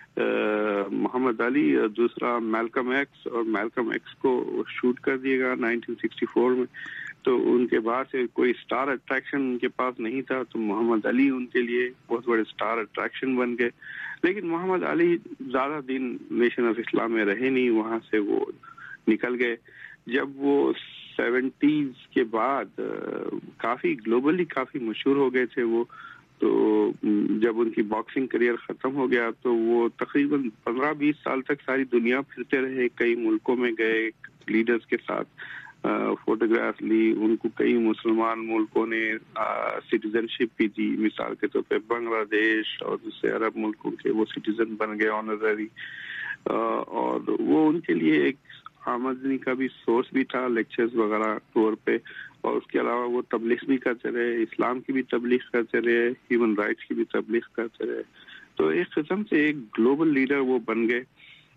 محمد علی، دوسرا میلکم ایکس، اور میلکم ایکس کو شوٹ کر دیے گا 1964 میں. تو ان کے بعد سے کوئی سٹار اٹریکشن ان کے پاس نہیں تھا، تو محمد علی ان کے لیے بہت بڑے سٹار اٹریکشن بن گئے. لیکن محمد علی زیادہ دن نیشن آف اسلام میں رہے نہیں، وہاں سے وہ نکل گئے. جب وہ 70s کے بعد کافی گلوبلی کافی مشہور ہو گئے تھے وہ، تو جب ان کی باکسنگ کریئر ختم ہو گیا تو وہ تقریباً 15-20 سال تک ساری دنیا پھرتے رہے. کئی ملکوں میں گئے، لیڈرز کے ساتھ فوٹوگراف لی. ان کو کئی مسلمان ملکوں نے سٹیزن شپ بھی دی، مثال کے طور پہ بنگلہ دیش اور دوسرے عرب ملکوں کے وہ سٹیزن بن گئے آنرری. اور وہ ان کے لیے ایک آمدنی کا بھی سورس بھی تھا، لیکچرز وغیرہ طور پہ. اور اس کے علاوہ وہ تبلیغ بھی کرتے رہے، اسلام کی بھی تبلیغ کرتے رہے، ہیومن رائٹس کی بھی تبلیغ کرتے رہے. تو ایک قسم سے ایک گلوبل لیڈر وہ بن گئے.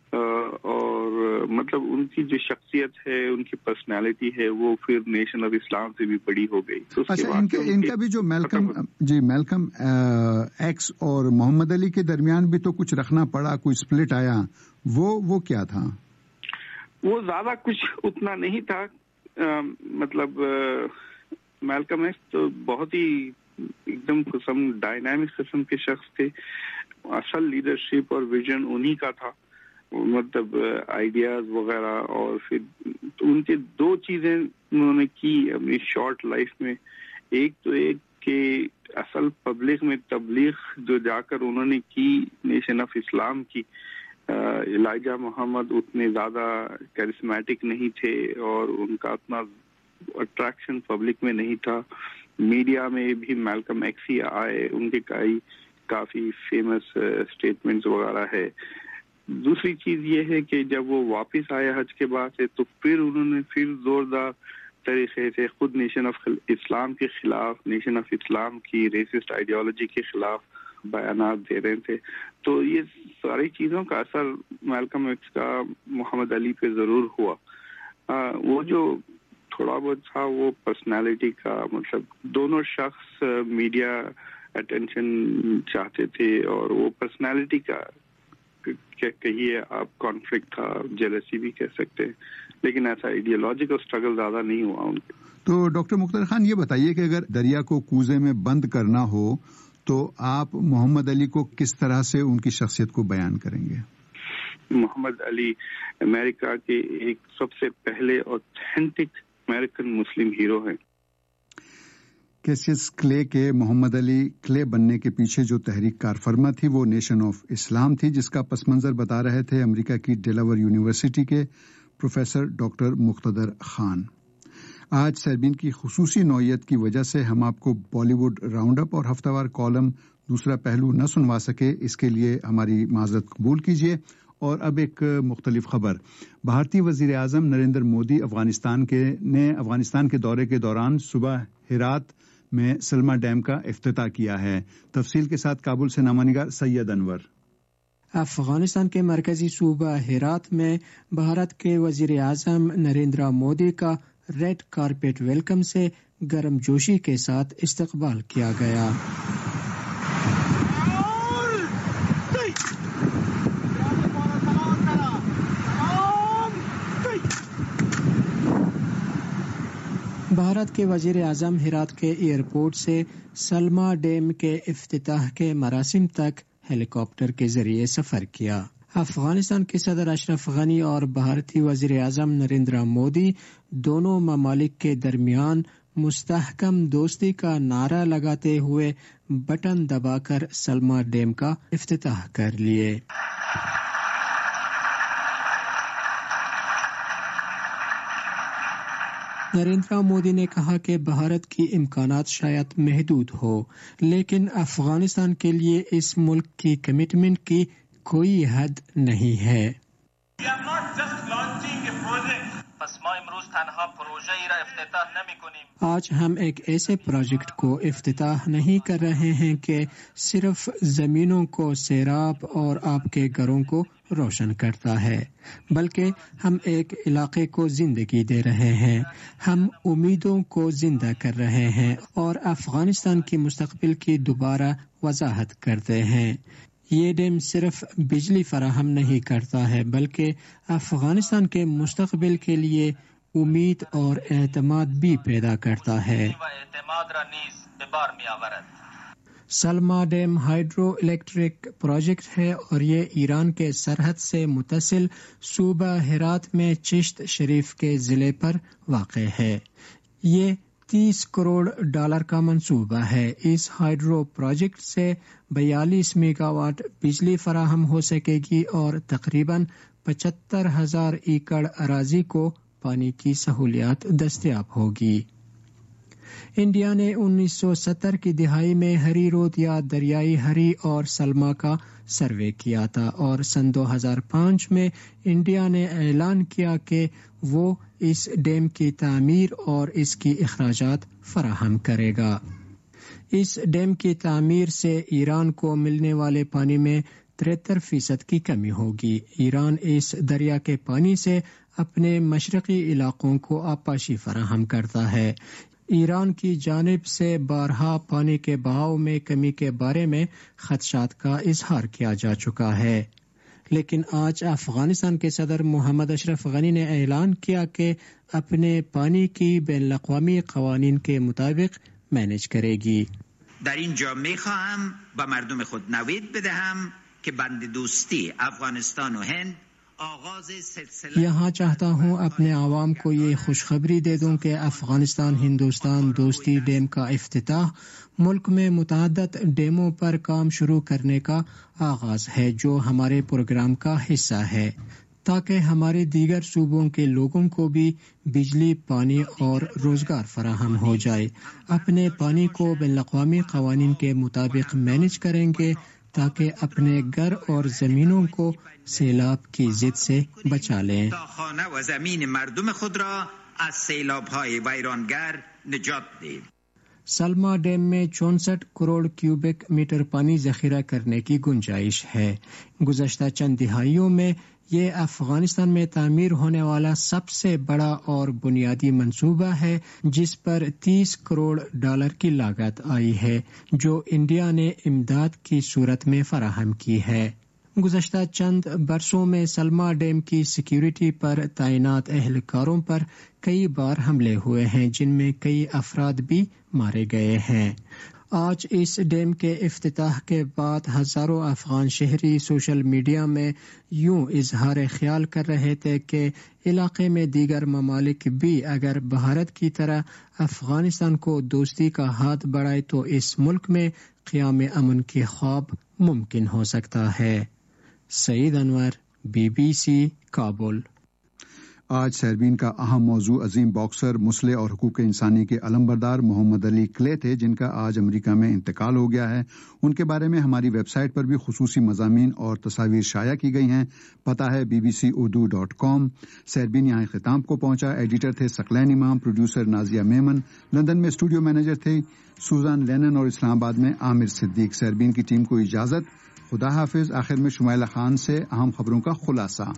اور مطلب ان کی جو شخصیت ہے، ان کی پرسنالٹی ہے، وہ پھر نیشن آف اسلام سے بھی بڑی ہو گئی. اچھا، ان کا بھی جو میلکم ایکس اور محمد علی کے درمیان بھی تو کچھ رکھنا پڑا، کوئی سپلٹ آیا، وہ کیا تھا؟ وہ زیادہ کچھ اتنا نہیں تھا. مطلب میلکم ایکس تو بہت ہی ایک دم قسم ڈائنامک قسم کے شخص تھے. اصل لیڈرشپ اور ویژن انہی کا تھا، مطلب آئیڈیاز وغیرہ. اور پھر ان کے 2 چیزیں انہوں نے کی اپنی شارٹ لائف میں. ایک تو ایک کہ اصل پبلک میں تبلیغ جو جا کر انہوں نے کی نیشن آف اسلام کی. الائجہ محمد اتنے زیادہ کیرسمیٹک نہیں تھے اور ان کا اتنا اٹریکشن پبلک میں نہیں تھا. میڈیا میں بھی میلکم ایکس ہی آئے، ان کے کافی فیمس اسٹیٹمنٹس وغیرہ ہے. دوسری چیز یہ ہے کہ جب وہ واپس آئے حج کے بعد سے، تو پھر انہوں نے پھر زوردار طریقے سے خود نیشن آف اسلام کے خلاف، نیشن آف اسلام کی ریسسٹ آئیڈیالوجی کے خلاف بیانات دے رہے تھے. تو یہ ساری چیزوں کا اثر میلکم ایکس کا محمد علی پہ ضرور ہوا. وہ جو تھوڑا بہت تھا وہ پرسنالٹی کا، مطلب دونوں شخص میڈیا اٹینشن چاہتے تھے، اور وہ پرسنالٹی کا کہیے آپ کانفلکٹ تھا، جیلسی بھی کہہ سکتے ہیں. لیکن ایسا آئیڈیالوجیکل اسٹرگل زیادہ نہیں ہوا ان کو. تو ڈاکٹر مختار خان، یہ بتائیے کہ اگر دریا کو کوزے میں بند کرنا ہو تو آپ محمد علی کو کس طرح سے ان کی شخصیت کو بیان کریں گے؟ محمد علی امریکہ کے ایک سب سے پہلے اوتھینٹک امریکن مسلم ہیرو ہیں. کیسیس کلے کے محمد علی کلے بننے کے پیچھے جو تحریک کار فرما تھی وہ نیشن آف اسلام تھی، جس کا پس منظر بتا رہے تھے امریکہ کی ڈیلاور یونیورسٹی کے پروفیسر ڈاکٹر مقتدر خان. آج سیربین کی خصوصی نوعیت کی وجہ سے ہم آپ کو بالی ووڈ راؤنڈ اپ اور ہفتہ وار کالم دوسرا پہلو نہ سنوا سکے، اس کے لیے ہماری معذرت قبول کیجیے. اور اب ایک مختلف خبر. بھارتی وزیر اعظم نریندر مودی افغانستان کے دورے کے دوران صبح ہرات میں سلما ڈیم کا افتتاح کیا ہے. تفصیل کے ساتھ کابل سے نامہ نگار سید انور. افغانستان کے مرکزی صوبہ ہرات میں بھارت کے وزیر اعظم نریندر مودی کا ریڈ کارپیٹ ویلکم سے گرم جوشی کے ساتھ استقبال کیا گیا. بھارت کے وزیر اعظم ہرات کے ایئرپورٹ سے سلما ڈیم کے افتتاح کے مراسم تک ہیلی کاپٹر کے ذریعے سفر کیا. افغانستان کے صدر اشرف غنی اور بھارتی وزیر اعظم نریندر مودی دونوں ممالک کے درمیان مستحکم دوستی کا نعرہ لگاتے ہوئے بٹن دبا کر سلما ڈیم کا افتتاح کر لیے۔ نریندر مودی نے کہا کہ بھارت کی امکانات شاید محدود ہو، لیکن افغانستان کے لیے اس ملک کی کمٹمنٹ کی کوئی حد نہیں ہے۔ آج ہم ایک ایسے پروجیکٹ کو افتتاح نہیں کر رہے ہیں کہ صرف زمینوں کو سیراب اور آپ کے گھروں کو روشن کرتا ہے، بلکہ ہم ایک علاقے کو زندگی دے رہے ہیں، ہم امیدوں کو زندہ کر رہے ہیں اور افغانستان کی مستقبل کی دوبارہ وضاحت کرتے ہیں۔ یہ ڈیم صرف بجلی فراہم نہیں کرتا ہے بلکہ افغانستان کے مستقبل کے لیے امید اور اعتماد بھی پیدا کرتا ہے۔ Salma dam hydro electric project ہے اور یہ ایران کے سرحد سے متصل صوبہ ہرات میں چشت شریف کے ضلع پر واقع ہے۔ یہ $30 کروڑ کا منصوبہ ہے۔ اس ہائیڈرو پروجیکٹ سے 42 میگا واٹ بجلی فراہم ہو سکے گی اور تقریباً 75,000 ایکڑ اراضی کو پانی کی سہولیات دستیاب ہوگی۔ انڈیا نے 1970 کی دہائی میں ہری رود یا دریائی ہری اور سلما کا سروے کیا تھا اور سن 2005 میں انڈیا نے اعلان کیا کہ وہ اس ڈیم کی تعمیر اور اس کی اخراجات فراہم کرے گا۔ اس ڈیم کی تعمیر سے ایران کو ملنے والے پانی میں 73% کی کمی ہوگی۔ ایران اس دریا کے پانی سے اپنے مشرقی علاقوں کو آبپاشی فراہم کرتا ہے۔ ایران کی جانب سے بارہا پانی کے بہاؤ میں کمی کے بارے میں خدشات کا اظہار کیا جا چکا ہے، لیکن آج افغانستان کے صدر محمد اشرف غنی نے اعلان کیا کہ اپنے پانی کی بین الاقوامی قوانین کے مطابق مینج کرے گی۔ در اینجا میخواهم با مردم خود نوید بدهم که بند دوستی افغانستان و هند یہاں چاہتا ہوں اپنے عوام کو یہ خوشخبری دے دوں کہ افغانستان ہندوستان دوستی ڈیم کا افتتاح ملک میں متعدد ڈیموں پر کام شروع کرنے کا آغاز ہے جو ہمارے پروگرام کا حصہ ہے، تاکہ ہمارے دیگر صوبوں کے لوگوں کو بھی بجلی، پانی اور روزگار فراہم ہو جائے۔ اپنے پانی کو بین الاقوامی قوانین کے مطابق مینج کریں گے تاکہ اپنے گھر اور زمینوں کو سیلاب کی ضد سے بچا لیں۔ خانه و زمین مردم خود را از سیلاب‌های ویرانگر نجات دید۔ سلما ڈیم میں 64 کروڑ کیوبک میٹر پانی ذخیرہ کرنے کی گنجائش ہے۔ گزشتہ چند دہائیوں میں یہ افغانستان میں تعمیر ہونے والا سب سے بڑا اور بنیادی منصوبہ ہے جس پر $30 کروڑ کی لاگت آئی ہے جو انڈیا نے امداد کی صورت میں فراہم کی ہے۔ گزشتہ چند برسوں میں سلما ڈیم کی سیکیورٹی پر تعینات اہلکاروں پر کئی بار حملے ہوئے ہیں جن میں کئی افراد بھی مارے گئے ہیں۔ آج اس ڈیم کے افتتاح کے بعد ہزاروں افغان شہری سوشل میڈیا میں یوں اظہار خیال کر رہے تھے کہ علاقے میں دیگر ممالک بھی اگر بھارت کی طرح افغانستان کو دوستی کا ہاتھ بڑھائے تو اس ملک میں قیام امن کی خواب ممکن ہو سکتا ہے۔ سعید انور، BBC کابل۔ آج سیربین کا اہم موضوع عظیم باکسر، مسلح اور حقوق انسانی کے علمبردار محمد علی کلے تھے جن کا آج امریکہ میں انتقال ہو گیا ہے۔ ان کے بارے میں ہماری ویب سائٹ پر بھی خصوصی مضامین اور تصاویر شائع کی گئی ہیں۔ پتہ ہے bbcurdu.com۔ سیربین یہاں اختتام کو پہنچا۔ ایڈیٹر تھے ثقلین امام، پروڈیوسر نازیہ میمن، لندن میں اسٹوڈیو مینیجر تھے سوزان لینن اور اسلام آباد میں عامر صدیق۔ سیربین کی ٹیم کو اجازت، خدا حافظ۔ آخر میں شمائلہ خان سے اہم خبروں کا خلاصہ۔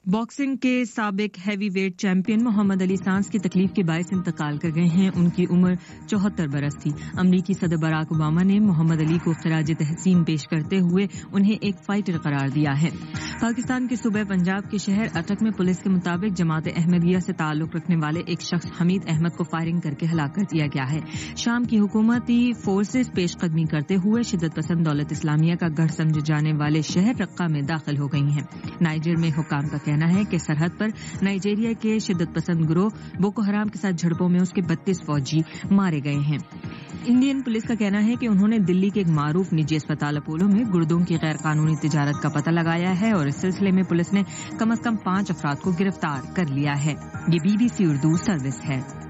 बॉक्सिंग के साबिक heavy weight champion Muhammad Ali सांस की तकलीफ के बायस इंतकाल कर गए हैं। उनकी उम्र 74 बरस थी। अमरीकी सदर बराक ओबामा ने मोहम्मद अली को खिराज तहसीन पेश करते हुए उन्हें एक फाइटर करार दिया है। पाकिस्तान के सूबे पंजाब के शहर अटक में पुलिस के मुताबिक जमात अहमदिया से ताल्लुक रखने वाले एक शख्स हमीद अहमद को फायरिंग करके हलाक कर दिया गया है। शाम की हुकूमती फोर्सेस पेशकदमी करते हुए शिद्दत पसंद दौलत इस्लामिया का गढ़ समझे जाने वाले शहर रक्का में दाखिल हो गई हैं। नाइजर में हुकाम का कहना है कि सरहद पर नाइजीरिया के शिद्दत पसंद गिरोह बोको हराम के साथ झड़पों में उसके 32 फौजी मारे गए हैं। इंडियन पुलिस का कहना है कि उन्होंने दिल्ली के एक मारूफ निजी अस्पताल अपोलो में गुर्दों की गैर कानूनी तिजारत का पता लगाया है और इस सिलसिले में पुलिस ने कम से कम 5 अफराद को गिरफ्तार कर लिया है। ये BBC उर्दू सर्विस है।